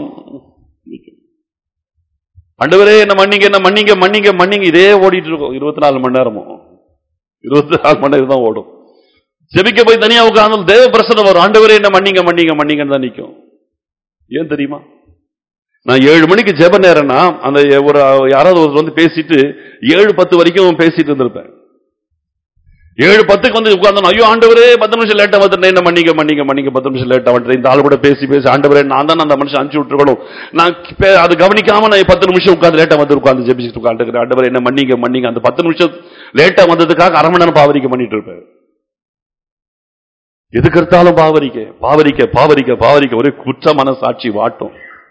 ஆண்டவரே என்ன மன்னிங்க, என்ன மன்னிங்க, மன்னிங்க மன்னிங்க, இதே ஓடிட்டு இருக்கும். இருபத்தி நாலு மணி நேரமும் இருபத்தி நாலு மணி நேரம் தான் ஓடும். ஜெபிக்க போய் தனியா உட்கார்ந்து தேவ பிரசன்னம் வரும், ஆண்டவரே என்ன மன்னிங்க மன்னிங்க மன்னிங்கன்னு தான் நிற்கும். ஏன் தெரியுமா? நான் ஏழு மணிக்கு ஜெப நேரம்னா அந்த ஒரு யாராவது ஒரு வந்து பேசிட்டு ஏழு பத்து வரைக்கும் பேசிட்டு இருந்திருப்பேன். ஏழு பத்துக்கு வந்து உட்கார்ந்தோம், ஐயோ ஆண்டவரே பத்து நிமிஷம் லேட்டா வந்துட்டேன், என்ன மன்னிக்க மன்னிக்க மன்னிக்க பத்து நிமிஷம் லேட்டா வந்துட்டேன். இந்த ஆள் கூட பேசி பேசி ஆண்டவரே நான் தான் அந்த மனுஷன் அனுப்பிச்சு விட்டுருக்கணும், நான் அது கவனிக்காம நான் பத்து நிமிஷம் உட்கார்ந்து லேட்டா வந்து உட்கார்ந்து ஜெபிச்சுட்டு உட்காந்துருக்கிறேன், ஆண்டவரே என்ன மன்னிக்க மன்னிக்க. அந்த பத்து நிமிஷம் லேட்டா வந்ததுக்காக அரை மணி நேரம் பாவரிக்க பண்ணிட்டு இருப்பேன். எதுக்கு எடுத்தாலும் பாவரிக்க பாவரிக்க பாவரிக்க பாவரிக்க ஒரே குற்ற மனசாட்சி வாட்டும்.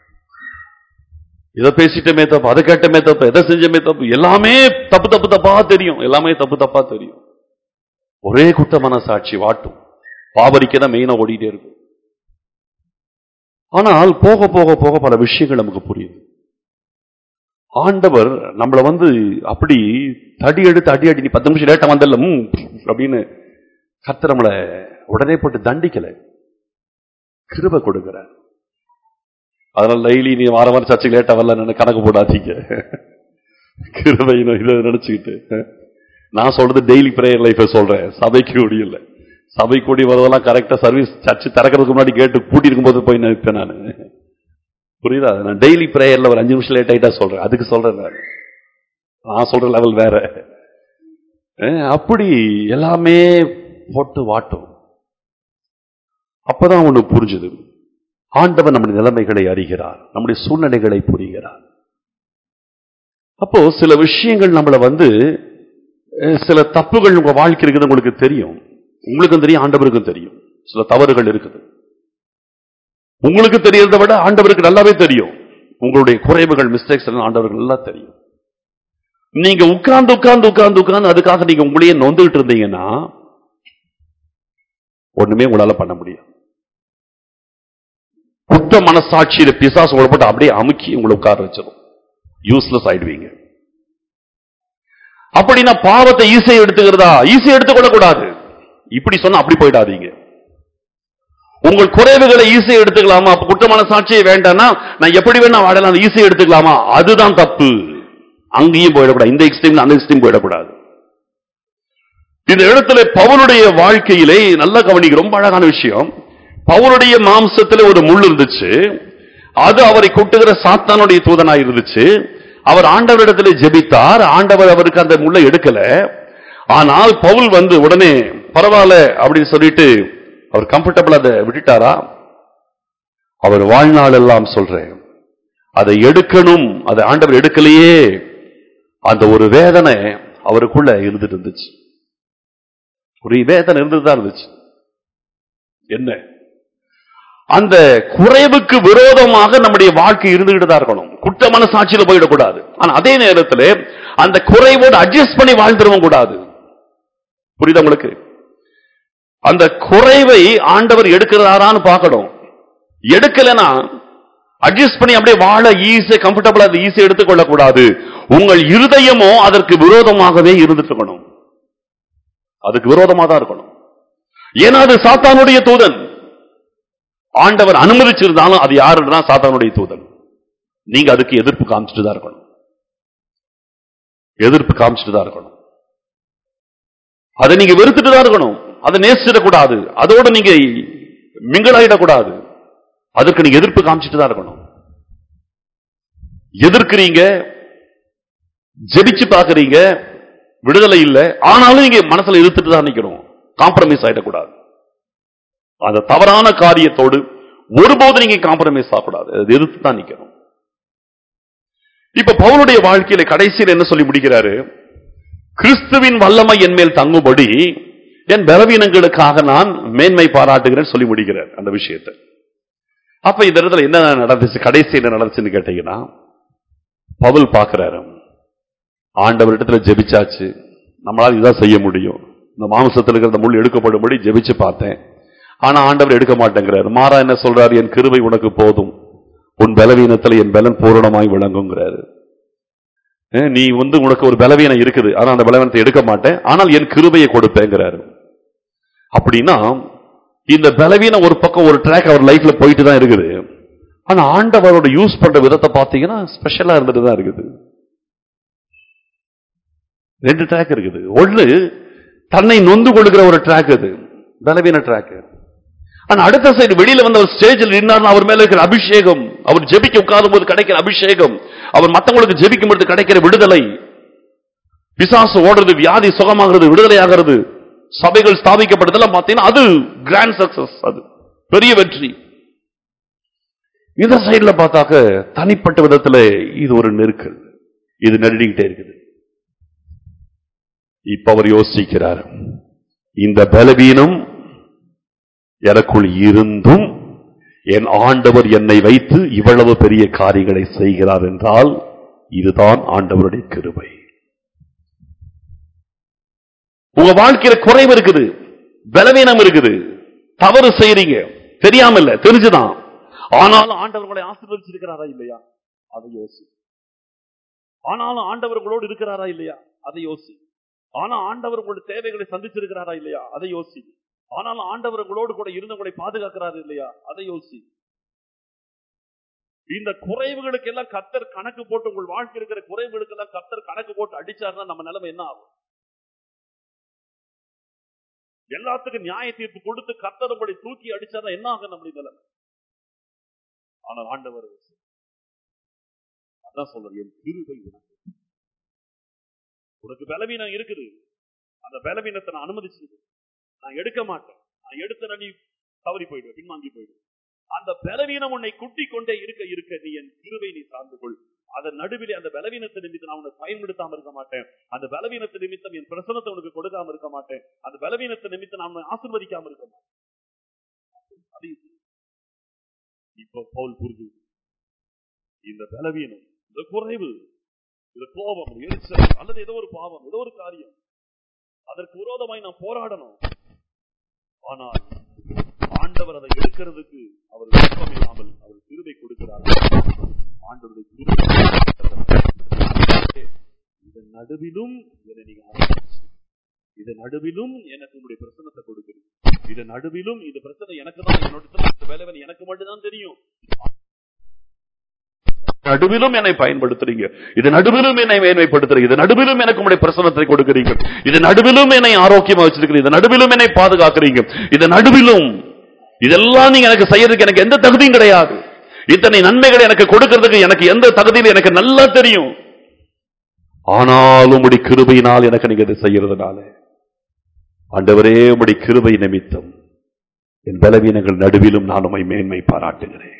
இதை பேசிட்டமே தப்பு, அதை கேட்டமே தப்பு, எதை செஞ்சமே தப்பு, எல்லாமே தப்பு தப்பு தப்பா தெரியும், எல்லாமே தப்பு தப்பா தெரியும். ஒரே குற்ற மனசாட்சி வாட்டும். பாவரிக்கதான் மெயினா ஓடிட்டே இருக்கும். ஆனால் போக போக போக பல விஷயங்கள் நமக்கு புரியுது. ஆண்டவர் நம்மளை வந்து அப்படி தடி எடுத்து அடி அடி நீ பத்து நிமிஷம் லேட்டா வந்தல்ல அப்படின்னு கர்த்தர் நம்மளை உடனே போட்டு தண்டிக்கல, கிருபை கொடுக்கிறார். அதனால லைலி நீ வார வாரம் சர்ச்சைக்கு லேட்டா வரல கணக்கு போடாதீங்க. கிருபை இதை நினைச்சுக்கிட்டு நான் சொல்றது டெய்லி பிரேயர் லைஃப் சொல்றேன். சபைக்கு கூடி இல்லை, சபை கூடி வரதெல்லாம் கரெக்டா சர்வீஸ் சர்ச்சு திறக்கிறதுக்கு முன்னாடி கேட்டு பூட்டி இருக்கும் போது போய் நிற்பேன் நான். புரியுதா? நான் டெய்லி பிரேயர்ல ஒரு அஞ்சு நிமிஷம் லேட் ஆயிட்டா சொல்றேன், அதுக்கு சொல்றேன் நான். நான் சொல்ற லெவல் வேற. அப்படி எல்லாமே போட்டு வாட்டும். அப்பதான் ஒண்ணு புரிஞ்சுது, ஆண்டவர் நம்முடைய நிலைமைகளை அறிகிறார், நம்முடைய சூழ்நிலைகளை புரிகிறார். அப்போ சில விஷயங்கள் நம்மள வந்து சில தப்புகள் உங்க வாழ்க்கை இருக்குது, உங்களுக்கு தெரியும், உங்களுக்கும் தெரியும், ஆண்டவருக்கும் தெரியும். சில தவறுகள் இருக்குது, உங்களுக்கு தெரியறதை விட ஆண்டவருக்கு நல்லாவே தெரியும். உங்களுடைய குறைவுகள் மிஸ்டேக்ஸ் எல்லாம் ஆண்டவருக்கு நல்லா தெரியும். நீங்க உட்கார்ந்து உட்கார்ந்து உட்கார்ந்து உட்கார்ந்து அதுக்காக நீங்க உங்களையே நொந்துகிட்டு இருந்தீங்கன்னா ஒண்ணுமே உங்களால பண்ண முடியும். குற்ற மனசாட்சியில பிசாசு உங்களை போட்டு அப்படியே அமுக்கி உங்களை உட்கார வச்சிடும், யூஸ்லெஸ் ஆயிடுவீங்க. அப்படின்னா பாவத்தை ஈஸியா எடுத்துக்கிறதா? ஈஸியா எடுத்துக்கொள்ளக்கூடாது. இப்படி சொன்னா அப்படி போயிடாதீங்க. உங்கள் குறைவுகளை ஈஸியா எடுத்துக்கலாமா? அப்ப குற்றமான சாட்சியை வேண்டாம்னா நான் எப்படி வேணா வாழலாம் ஈஸியா எடுத்துக்கலாமா? அதுதான் தப்பு. அங்கேயும் போயிடக்கூடாது, இந்த எக்ஸ்ட்ரீம் அந்த எக்ஸ்ட்ரீம் போயிடக்கூடாது. இந்த இடத்துல பவுலுடைய வாழ்க்கையிலே நல்ல கவனிக்க ரொம்ப அழகான விஷயம். பவுலுடைய மாம்சத்தில் ஒரு முள் இருந்துச்சு, அது அவரை கொட்டுகிற சாத்தானுடைய தூதனாய் இருந்துச்சு. அவர் ஆண்டவரிடத்தில் ஜெபித்தார், ஆண்டவர் அவருக்கு அந்த முள்ளை எடுக்கல. ஆனால் பவுல் வந்து உடனே பரவாயில்ல அப்படின்னு சொல்லிட்டு அவர் கம்ஃபர்டபிள் அதை விட்டுட்டாரா? அவர் வாழ்நாள் எல்லாம் சொல்றேன் அதை எடுக்கணும், அதை ஆண்டவர் எடுக்கலையே, அந்த ஒரு வேதனை அவருக்குள்ள இருந்துட்டு இருந்துச்சு. ஒரு வேதனை இருந்துதான் இருந்துச்சு. என்ன? அந்த குறைவுக்கு விரோதமாக நம்முடைய வாழ்க்கை இருந்துகிட்டு தான் இருக்கணும், குற்ற மனசாட்சியில போயிடக்கூடாது. ஆனா அதே நேரத்தில் அந்த குறைவோடு அட்ஜஸ்ட் பண்ணி வாழ்ந்துடவும் கூடாது. புரியுதா உங்களுக்கு? அந்த குறைவை ஆண்டவர் எடுக்கிறாரான்னு பார்க்கணும். எடுக்கலனா அட்ஜஸ்ட் பண்ணி அப்படியே வாழ ஈஸியா கம்ஃபர்டபிளா ஈஸியா எடுத்துக்கொள்ள கூடாது. உங்கள் இருதயமோ அதற்கு விரோதமாகவே இருந்துட்டு இருக்கணும், அதுக்கு விரோதமாக தான் இருக்கணும். ஏன்னா அது சாத்தானுடைய தூதன். ஆண்டவர் அனுமதிச்சிருந்தாலும் அது யாருன்னா சாத்தானுடைய தூதன். நீங்க அதுக்கு எதிர்ப்பு காமிச்சிட்டு தான் இருக்கணும், எதிர்ப்பு காமிச்சிட்டு தான் இருக்கணும். அதை நீங்க வெறுத்துட்டு தான் இருக்கணும், அதை நேசிடக்கூடாது, அதோட நீங்க மிங்கலாயிடக்கூடாது. அதுக்கு நீங்க எதிர்ப்பு காமிச்சிட்டு தான் இருக்கணும். எதிர்க்கிறீங்க, ஜெபிச்சு பாக்குறீங்க, விடுதலை இல்லை, ஆனாலும் நீங்க மனசுல இருத்துட்டு தான் நிக்கணும், காம்ப்ரமைஸ் ஆயிடக்கூடாது. அந்த தவறான காரியத்தோடு ஒருபோது நீங்க காம்ப்ரமைஸ் ஆகக்கூடாது, எதிர்த்து தான் நிக்கணும். இப்ப பவுலுடைய வாழ்க்கையில கடைசியில் என்ன சொல்லி முடிக்கிறாரு? கிறிஸ்துவின் வல்லமை என் மேல் தங்கும்படி என் பலவீனங்களுக்காக நான் மேன்மை பாராட்டுகிறேன் சொல்லி முடிக்கிறார் அந்த விஷயத்தை. அப்ப இந்த இடத்துல என்ன நடந்துச்சு, கடைசி என்ன நடந்துச்சுன்னு கேட்டீங்கன்னா, பவுல் பார்க்கிறாரு, ஆண்டவரிடத்துல ஜெபிச்சாச்சு, நம்மளால இதான் செய்ய முடியும், இந்த மாம்சத்தில் இருக்கிற முள் எடுக்கப்படும்படி ஜெபிச்சு பார்த்தேன், ஆனா ஆண்டவர் எடுக்க மாட்டேங்கிறார். மாறா என்ன சொல்றாரு? என் கிருபை உனக்கு போதும், உன் பலவீனத்தில் என் பலன் பூரணமாய் விளங்குங்கிறாரு. நீ வந்து உனக்கு ஒரு பலவீனம் இருக்குது, ஆனா அந்த பலவீனத்தை எடுக்க மாட்டேன், ஆனால் என் கிருபையை கொடுப்பேங்கிறாரு. அப்படின்னா இந்த பலவீனம் ஒரு பக்கம் ஒரு ட்ராக் அவர் லைஃப்ல போயிட்டு தான் இருக்குது, ஆனா ஆண்டவரோட யூஸ் பண்ற விதத்தை பார்த்தீங்கன்னா ஸ்பெஷலா இருந்துட்டு தான் இருக்குது. ரெண்டு ட்ராக் இருக்குது. ஒண்ணு தன்னை நொந்து கொள்ளுகிற ஒரு ட்ராக், அது பலவீன ட்ராக். ஆனா அடுத்த சைடு வெளியில வந்து அவர் ஸ்டேஜில் நின்னார்னா அவர் மேல இருக்கிற அபிஷேகம், அவர் ஜெபிக்க உட்காரும் போது கிடைக்கிற அபிஷேகம், அவர் மற்றவங்களுக்கு ஜெபிக்கும் போது கிடைக்கிற விடுதலை, பிசாசு ஓடுறது, வியாதி சுகமாகிறது, விடுதலை ஆகிறது, சபைகள் ஸ்தாபிக்கப்பட்டதெல்லாம் பார்த்தீங்கன்னா அது கிராண்ட் சக்சஸ், அது பெரிய வெற்றி. இந்த சைடுல பார்த்தாக்க தனிப்பட்ட விதத்துல இது ஒரு நெருக்கல், இது நெருடிக்கிட்டே இருக்குது. இப்ப அவர் யோசிக்கிறார், இந்த பலவீனம் எனக்குள் இருந்தும் என் ஆண்டவர் என்னை வைத்து இவ்வளவு பெரிய காரியங்களை செய்கிறார் என்றால் இதுதான் ஆண்டவருடைய கிருபை. உங்க வாழ்க்கையில குறைவு இருக்குது, பலவீனம் இருக்குது, தவறு செய்றீங்க, தெரியாம இல்ல, தெரிஞ்சுதான். ஆனாலும் ஆண்டவர் உங்களை ஆசீர்வதிச்சிருக்கிறாரா இல்லையா, அதை யோசி. ஆனாலும் ஆண்டவர் உங்களோடு இருக்கிறாரா இல்லையா, அதை யோசி. ஆனா ஆண்டவர் உங்களுடைய தேவைகளை சந்திச்சிருக்கிறாரா இல்லையா, அதை யோசி. ஆனாலும் ஆண்டவர் உங்களோடு கூட இருந்து உங்களை பாதுகாக்கிறாரு இல்லையா, அதை யோசி. இந்த குறைவுகளுக்கு எல்லாம் கர்த்தர் கணக்கு போட்டு, உங்கள் வாழ்க்கை இருக்கிற குறைவுகளுக்கு எல்லாம் கர்த்தர் கணக்கு போட்டு அடிச்சாருன்னா நம்ம நிலைமை என்ன ஆகும்? எல்லாத்துக்கும் நியாய தீர்ப்பு கொடுத்து கர்த்தர் உங்களை தூக்கி அடிச்சாருன்னா என்ன ஆகும் நம்முடைய நிலைமை? ஆனால் ஆண்டவர் அதான் சொல்றார், என் கிருபை உனக்கு. உனக்கு பலவீனம் இருக்குது, அந்த பலவீனத்தை நான் அனுமதிச்சிருக்கேன், நான் எடுக்க மாட்டேன். நான் எடுத்த நீ தவறி போயிடுவேன், பின்வாங்கி போயிடுவேன். அந்த பலவீனம் உன்னை குட்டி கொண்டே இருக்க இருக்க நீ என் கிருபை நீ சார்ந்து கொள். அதன் நடுவிலே அந்த பலவீனத்தை நிமித்தம் நான் உனக்கு பயன்படுத்தாம இருக்க மாட்டேன். அந்த பலவீனத்தை நிமித்தம் என் பிரசனத்தை உனக்கு கொடுக்காம இருக்க மாட்டேன். அந்த பலவீனத்தை நிமித்தம் நான் உன்னை ஆசீர்வதிக்காம இருக்க மாட்டேன். இப்போ பவுல் புரிஞ்சு, இந்த பலவீனம், இந்த குறைவு, இந்த கோபம், எரிச்சல் அல்லது ஏதோ ஒரு பாவம், ஏதோ ஒரு காரியம், அதற்கு விரோதமாய் நான் போராடணும். ஆனால் ஆண்டவர் அதை எடுக்கிறதுக்கு அவர் விருப்பம் இல்லாமல் அவர் கிருபை கொடுக்கிறார். ஆண்டவருடைய கிருபை இதன் நடுவிலும் என்னை நீங்க ஆசீர்வதிச்சு, இதன் நடுவிலும் எனக்கு உங்களுடைய பிரசனத்தை கொடுக்கிறீங்க. இதன் நடுவிலும் இந்த பிரச்சனை எனக்கு தான், என்னோட வேலை எனக்கு மட்டும்தான் தெரியும். நடுவிலும் என்னை பயன்படுத்துறீங்க, இது நடுவிலும் என்னை மேன்மைப்படுத்துறீங்க, இது நடுவிலும் எனக்கு உங்களுடைய பிரசனத்தை கொடுக்கிறீங்க, இது நடுவிலும் என்னை ஆரோக்கியமா வச்சிருக்கிறீங்க, இது நடுவிலும் என்னை பாதுகாக்கிறீங்க, இது நடுவிலும் இதெல்லாம் நீங்க எனக்கு செய்யறதுக்கு எனக்கு எந்த தகுதியும் கிடையாது. இத்தனை நன்மைகளை எனக்கு கொடுக்கிறதுக்கு எனக்கு எந்த தகுதியும் எனக்கு நல்லா தெரியும். ஆனாலும் உம்முடைய கிருபையினால் எனக்கு நீங்க இதை செய்யறதுனால ஆண்டவரே, உம்முடைய கிருபை நிமித்தம் என் பலவீனங்கள் நடுவிலும் நான் உம்மை மேன்மை பாராட்டுகிறேன்.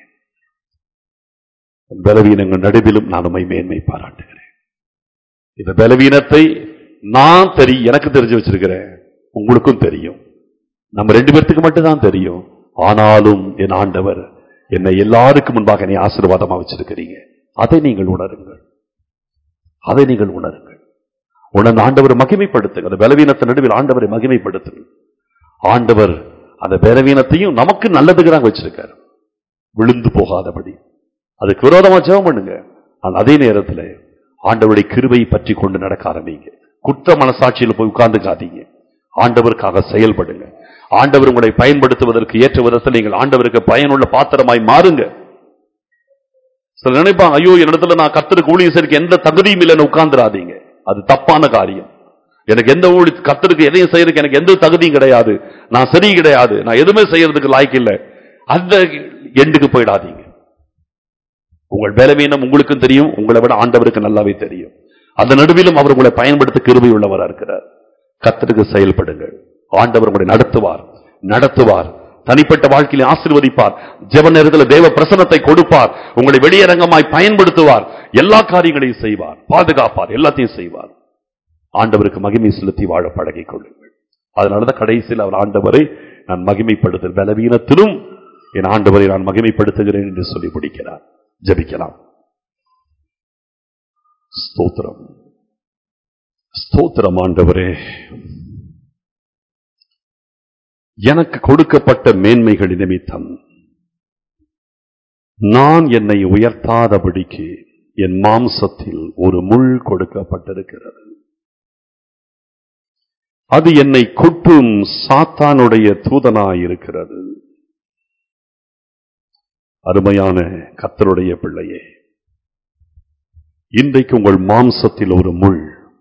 என் பலவீனங்கள் நடுவிலும் நான் உம்மை மேன்மை பாராட்டுகிறேன். இந்த பலவீனத்தை நான் தெரியும், எனக்கு தெரிஞ்சு வச்சிருக்கிறேன், உங்களுக்கும் தெரியும், நம்ம ரெண்டு பேர்த்துக்கு மட்டும் தான் தெரியும். ஆனாலும் என் ஆண்டவர் என்னை எல்லாருக்கும் முன்பாக என்னை ஆசீர்வாதமா வச்சிருக்கிறீங்க. அதை நீங்கள் உணருங்கள், அதை நீங்கள் உணருங்கள். உணர்ந்து ஆண்டவரை மகிமைப்படுத்துங்க. அந்த பலவீனத்தின் நடுவில் ஆண்டவரை மகிமைப்படுத்துங்க. ஆண்டவர் அந்த பலவீனத்தையும் நமக்கு நல்லதுக்கு வச்சிருக்காரு, விழுந்து போகாதபடி. அதுக்கு விரோதமா ஜெபம் பண்ணுங்க. ஆனால் அதே நேரத்தில் ஆண்டவருடைய கிருபையை பற்றி கொண்டு நடக்க ஆரம்பிங்க. குற்ற மனசாட்சியில் போய் உட்கார்ந்து காதீங்க. ஆண்டவருக்காக செயல்படுங்க. ஆண்டவர் உங்களை பயன்படுத்துவதற்கு ஏற்ற விதத்தில் நீங்கள் ஆண்டவருக்கு பயனுள்ள பாத்திரமாய் மாறுங்க. சில நினைப்பாங்க, ஐயோ என்னிடத்துல நான் கர்த்தருக்கு ஊழியம் செய்ய எந்த தகுதியும் இல்லைன்னு உட்கார்ந்துடாதீங்க. அது தப்பான காரியம். எனக்கு எந்த ஊழி கர்த்தருக்கு எதையும் செய்யறதுக்கு எனக்கு எந்த தகுதியும் கிடையாது, நான் சரி கிடையாது, நான் எதுவுமே செய்யறதுக்கு லாய்க்கு இல்லை, அந்த எண்டுக்கு போயிடாதீங்க. உங்கள் பலவீனம் உங்களுக்கும் தெரியும், உங்களை விட ஆண்டவருக்கு நல்லாவே தெரியும். அந்த நடுவிலும் அவர் உங்களை பயன்படுத்த கிருபை உள்ளவராக இருக்கிறார். கர்த்தருக்கு செயல்படுங்கள். ஆண்டவர் உங்களை நடத்துவார், நடத்துவார். தனிப்பட்ட வாழ்க்கையில் ஆசீர்வதிப்பார். ஜெப நேரத்தில் தேவ பிரசன்னத்தை கொடுப்பார். உங்களை வெளியரங்கமாய் பயன்படுத்துவார். எல்லா காரியங்களையும் செய்வார், பாதுகாப்பார், எல்லாத்தையும் செய்வார். ஆண்டவருக்கு மகிமை செலுத்தி வாழ பழகிக் கொள்ளுங்கள். அதனாலதான் கடைசியில் அவர் ஆண்டவரை நான் மகிமைப்படுத்த பலவீனத்திலும் என் ஆண்டவரை நான் மகிமைப்படுத்துகிறேன் என்று சொல்லி முடிக்கிறார். ஜெபிக்கலாம். ஸ்தோத்திரம், ஸ்தோத்திரம். ஆண்டவரே, எனக்கு கொடுக்கப்பட்ட மேன்மைகள் நிமித்தம் நான் என்னை உயர்த்தாதபடிக்கு என் மாம்சத்தில் ஒரு முள் கொடுக்கப்பட்டிருக்கிறது. அது என்னை குட்டும் சாத்தானுடைய தூதனாயிருக்கிறது. அருமையான கர்த்தருடைய பிள்ளையே, இன்றைக்கு உங்கள் மாம்சத்தில் ஒரு முள்,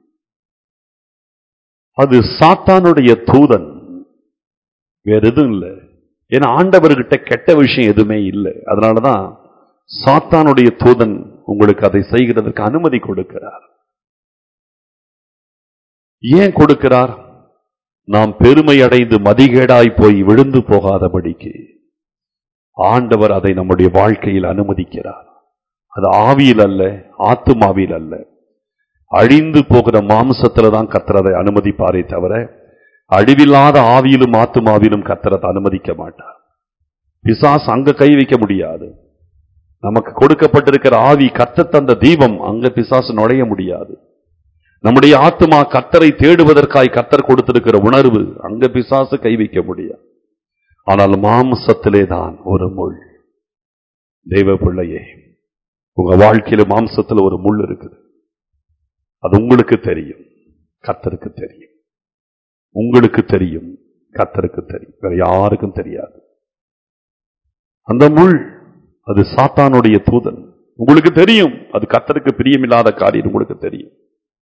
அது சாத்தானுடைய தூதன், வேற எதுவும் இல்லை. ஏன்னா ஆண்டவர்கிட்ட கெட்ட விஷயம் எதுவுமே இல்லை. அதனாலதான் சாத்தானுடைய தூதன் உங்களுக்கு அதை செய்கிறதற்கு அனுமதி கொடுக்கிறார். ஏன் கொடுக்கிறார்? நாம் பெருமை அடைந்து மதிகேடாய் போய் விழுந்து போகாதபடிக்கு ஆண்டவர் அதை நம்முடைய வாழ்க்கையில் அனுமதிக்கிறார். அது ஆவியில் அல்ல, ஆத்துமாவில் அல்ல, அழிந்து போகிற மாம்சத்துல தான் கர்த்தர் அதை அனுமதிப்பாரே தவிர அழிவில்லாத ஆவியிலும் ஆத்துமாவிலும் கர்த்தர் அதை அனுமதிக்க மாட்டார். பிசாசு அங்க கை வைக்க முடியாது. நமக்கு கொடுக்கப்பட்டிருக்கிற ஆவி கர்த்தர் தந்த தீபம், அங்க பிசாசு நுழைய முடியாது. நம்முடைய ஆத்துமா கர்த்தரை தேடுவதற்காய் கர்த்தர் கொடுத்திருக்கிற உணர்வு, அங்க பிசாசு கை வைக்க முடியாது. ஆனால் மாம்சத்திலே தான் ஒரு முள். தெய்வ பிள்ளையே, உங்க வாழ்க்கையில மாம்சத்துல ஒரு முள் இருக்குது. அது உங்களுக்கு தெரியும், கர்த்தருக்கு தெரியும். உங்களுக்கு தெரியும், கர்த்தருக்கு தெரியும், வேற யாருக்கும் தெரியாது. அந்த முள் அது சாத்தானுடைய தூதன். உங்களுக்கு தெரியும், அது கர்த்தருக்கு பிரியமில்லாத காரியம் உங்களுக்கு தெரியும்.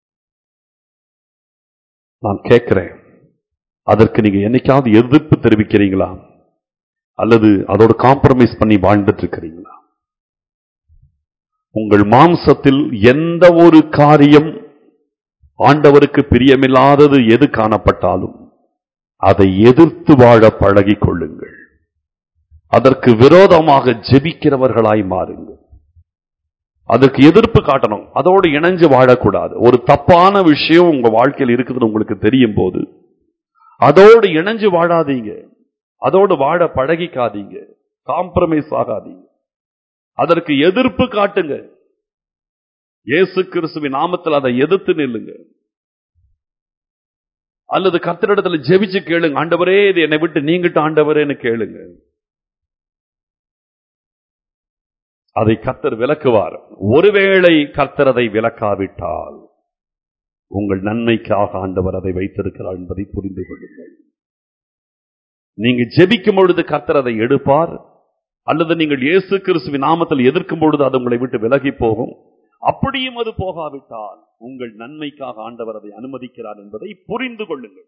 நான் கேட்கிறேன், அதற்கு நீங்க என்னைக்காவது எதிர்ப்பு தெரிவிக்கிறீங்களா? அல்லது அதோட காம்ப்ரமைஸ் பண்ணி வாழ்ந்துட்டு இருக்கிறீங்களா? உங்கள் மாம்சத்தில் எந்த ஒரு காரியம் ஆண்டவருக்கு பிரியமில்லாதது எது காணப்பட்டாலும் அதை எதிர்த்து வாழ பழகிக் கொள்ளுங்கள். அதற்கு விரோதமாக ஜெபிக்கிறவர்களாய் மாறுங்கள். அதற்கு எதிர்ப்பு காட்டணும், அதோடு இணைஞ்சு வாழக்கூடாது. ஒரு தப்பான விஷயம் உங்க வாழ்க்கையில் இருக்குதுன்னு உங்களுக்கு தெரியும் போது அதோடு இணைஞ்சு வாழாதீங்க, அதோடு வாழ பழகிக்காதீங்க, காம்ப்ரமைஸ் ஆகாதீங்க. அதற்கு எதிர்ப்பு காட்டுங்க. இயேசு கிறிஸ்துவின் நாமத்தில் அதை எதிர்த்து நில்லுங்க. அல்லது கர்த்தரிடத்துல ஜெபிச்சு கேளுங்க, ஆண்டவரே இது என்னை விட்டு நீங்கிட்டு ஆண்டவரேன்னு கேளுங்க. அதை கர்த்தர் விலக்குவார். ஒருவேளை கர்த்தர் அதை விலக்காவிட்டால் உங்கள் நன்மைக்காக ஆண்டவர் அதை வைத்திருக்கிறார் என்பதை புரிந்து கொள்ளுங்கள். நீங்க ஜெபிக்கும் பொழுது கர்த்தர் அதை எடுப்பார், அல்லது நீங்கள் இயேசு கிறிஸ்துவின் நாமத்தில் எதிர்க்கும் பொழுது அது உங்களை விட்டு விலகி போகும். அப்படியும் அது போகாவிட்டால் உங்கள் நன்மைக்காக ஆண்டவர் அதை அனுமதிக்கிறார் என்பதை புரிந்து கொள்ளுங்கள்.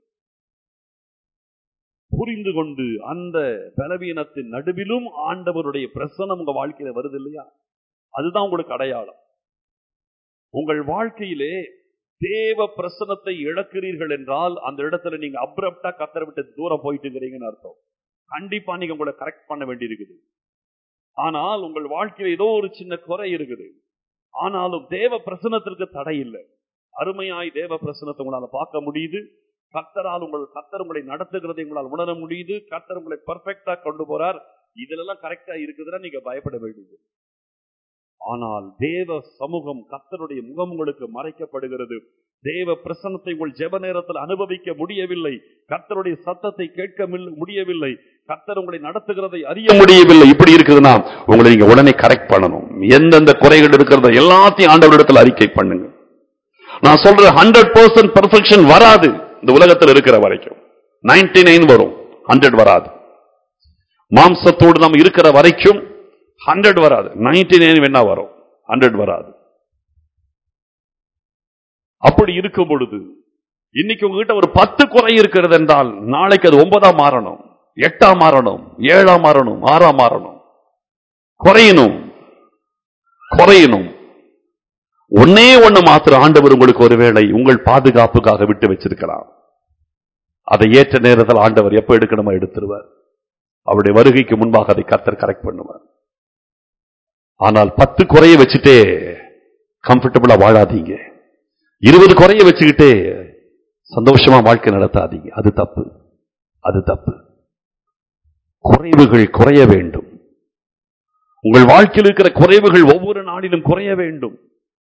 புரிந்து கொண்டு அந்த பலவீனத்தின் நடுவிலும் ஆண்டவருடைய பிரசன்னம் உங்க வாழ்க்கையில வருது இல்லையா, அதுதான் உங்களுக்கு அடையாளம். உங்கள் வாழ்க்கையிலே தேவ பிரசன்னத்தை இழக்கிறீர்கள் என்றால் அந்த இடத்துல நீங்க அப்ரப்டா கர்த்தரை விட்டு தூரம் போயிட்டுங்கிறீங்கன்னு அர்த்தம். கண்டிப்பா நீங்க உங்களை கரெக்ட் பண்ண வேண்டி இருக்குது. ஆனால் உங்கள் வாழ்க்கையில ஏதோ ஒரு சின்ன குறை இருக்குது, ஆனாலும் தேவ பிரசன்னத்திற்கு தடை இல்லை. அருமையாய் தேவ பிரசன்னத்தை உங்களால பார்க்க முடியுது. கர்த்தரால் உங்கள் கர்த்தர் உங்களை நடத்துகிறதை உங்களால் உணர முடியுது. கர்த்தர் உங்களை பெர்ஃபெக்ட்டா கொண்டு போறார். இதெல்லாம் கரெக்டா இருக்குதுன்னா நீங்க பயப்பட வேண்டியது. ஆனால் தேவ சமூகம், கர்த்தருடைய முகம் உங்களுக்கு மறைக்கப்படுகிறது. தேவ பிரசன்னத்தை உங்கள் ஜெப நேரத்தில் அனுபவிக்க முடியவில்லை, கர்த்தருடைய சத்தத்தை கேட்க முடியவில்லை, கர்த்தர் உங்களை நடத்துகிறதை அறிய முடியவில்லை. இப்படி இருக்குதுன்னா உங்களை நீங்க உடனே கரெக்ட் பண்ணணும். எந்தெந்த குறைகள் இருக்கிறத எல்லாத்தையும் ஆண்டவரிடத்தில் அறிக்கை பண்ணுங்க. நான் சொல்ற ஹண்ட்ரட் பர்சன்ட் பெர்ஃபெக்ஷன் வராது இந்த உலகத்தில் இருக்கிற வரைக்கும். நைன்டி நைன் வரும், ஹண்ட்ரட் வராது. மாம்சத்தோடு நாம் இருக்கிற வரைக்கும் ஹண்ட்ரட் வராது. நைன்டி நைன் வேணா வரும், ஹண்ட்ரட் வராது. அப்படி இருக்கும் பொழுது இன்னைக்கு உங்ககிட்ட ஒரு பத்து குறை இருக்கிறது என்றால் நாளைக்கு அது ஒன்பதா மாறணும், எட்டா மாறணும், ஏழா மாறணும், ஆறா மாறணும். குறையணும் குறையணும் ஒன்னே ஒண்ணு மாத்திரம் ஆண்டவர் உங்களுக்கு ஒருவேளை உங்கள் பாதுகாப்புக்காக விட்டு வச்சிருக்கலாம். அதை ஏற்ற நேரத்தில் ஆண்டவர் எப்ப எடுக்கணுமோ எடுத்துருவார். அவருடைய வருகைக்கு முன்பாக அதை கர்த்தர் கரெக்ட் பண்ணுவார். ஆனால் பத்து குறைய வச்சுட்டே கம்ஃபர்டபுளா வாழாதீங்க. இருபது குறைய வச்சுக்கிட்டே சந்தோஷமா வாழ்க்கை நடத்தாதீங்க. அது தப்பு, அது தப்பு. குறைவுகள் குறைய வேண்டும். உங்கள் வாழ்க்கையில் இருக்கிற குறைவுகள் ஒவ்வொரு நாளிலும் குறைய வேண்டும்,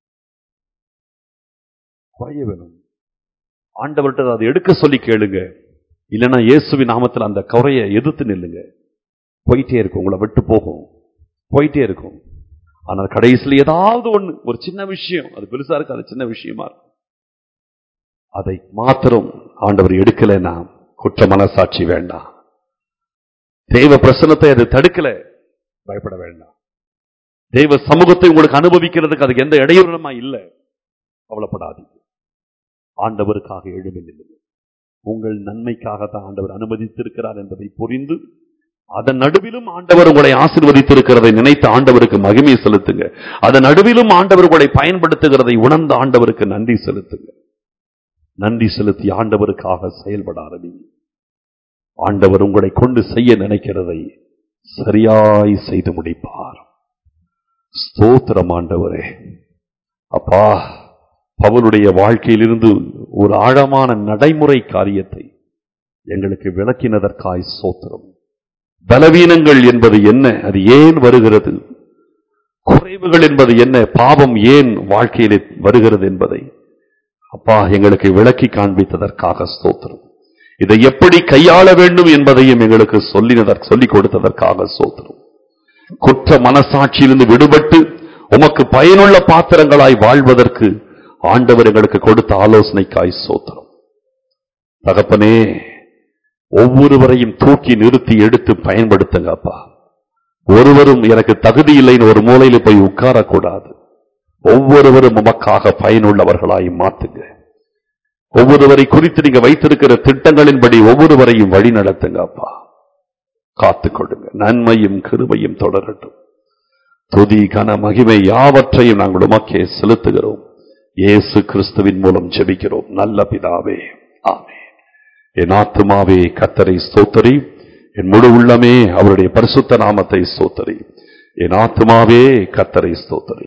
குறைய வேணும். ஆண்டவர்கிட்ட அதை எடுக்க சொல்லி கேளுங்க. இல்லைன்னா இயேசுவின் நாமத்தில் அந்த குறைய எதிர்த்து நில்லுங்க. போயிட்டே இருக்கும், உங்களை விட்டு போகும், போயிட்டே இருக்கும். ஆனால் கடைசியில் ஏதாவது ஒண்ணு, ஒரு சின்ன விஷயம், அது பெருசா இருக்கு, அது சின்ன விஷயமா இருக்கும், அதை மாத்திரம் ஆண்டவர் எடுக்கலைன்னா குற்ற மனசாட்சி வேண்டாம். தெய்வ பிரசன்னத்தை அது தடுக்கல, பயப்பட வேண்டாம். தெய்வ சமூகத்தை உங்களுக்கு அனுபவிக்கிறதுக்கு அதுக்கு எந்த இடையூறுமா இல்லை, கவலைப்படாதீங்க. ஆண்டவருக்காக எழும்பி நில்லுங்கள். உங்கள் நன்மைக்காக தான் ஆண்டவர் அனுமதித்திருக்கிறார் என்பதை புரிந்து அதன் நடுவிலும் ஆண்டவர் உங்களை ஆசீர்வதித்திருக்கிறதை நினைத்து ஆண்டவருக்கு மகிமை செலுத்துங்க. அதன் நடுவிலும் ஆண்டவர் உங்களை பயன்படுத்துகிறதை உணர்ந்த ஆண்டவருக்கு நன்றி செலுத்துங்க. நன்றி செலுத்தி ஆண்டவருக்காக செயல்பட ஆரம்பிங்க. ஆண்டவர் உங்களை கொண்டு செய்ய நினைக்கிறதை சரியாய் செய்து முடிப்பார். ஸ்தோத்திரம் ஆண்டவரே. அப்பா, பவுலுடைய வாழ்க்கையிலிருந்து ஒரு ஆழமான நடைமுறை காரியத்தை எங்களுக்கு விளக்கினதற்காய் ஸ்தோத்திரம். பலவீனங்கள் என்பது என்ன, அது ஏன் வருகிறது, குறைவுகள் என்பது என்ன, பாவம் ஏன் வாழ்க்கையிலே வருகிறது என்பதை அப்பா எங்களுக்கு விளக்கி காண்பித்ததற்காக ஸ்தோத்திரம். இதை எப்படி கையாள வேண்டும் என்பதையும் எங்களுக்கு சொல்லினதற்கு சொல்லிக் கொடுத்ததற்காக ஸ்தோத்திரம். குற்ற மனசாட்சியிலிருந்து விடுபட்டு உமக்கு பயனுள்ள பாத்திரங்களாய் வாழ்வதற்கு ஆண்டவர் எங்களுக்கு கொடுத்த ஆலோசனைக்காய் ஸ்தோத்திரம். தகப்பனே, ஒவ்வொருவரையும் தூக்கி நிறுத்தி எடுத்து பயன்படுத்துங்க அப்பா. ஒருவரும் எனக்கு தகுதி இல்லைன்னு ஒரு மூலையில போய் உட்காரக்கூடாது. ஒவ்வொருவரும் உமக்காக பயனுள்ளவர்களாய் மாத்துங்க. ஒவ்வொருவரை குறித்து நீங்க வைத்திருக்கிற திட்டங்களின்படி ஒவ்வொருவரையும் வழி நடத்துங்க அப்பா. காத்துக் கொடுங்க. நன்மையும் கிருபையும் தொடரட்டும். துதி கன மகிமை யாவற்றையும் நாங்கள் உமக்கே செலுத்துகிறோம். இயேசு கிறிஸ்துவின் மூலம் ஜெபிக்கிறோம் நல்ல பிதாவே, ஆமென். என் ஆத்துமாவே கர்த்தரை ஸ்தோத்திரி, என் முழு உள்ளமே அவருடைய பரிசுத்த நாமத்தை ஸ்தோத்திரி. என் ஆத்துமாவே கர்த்தரை ஸ்தோத்திரி.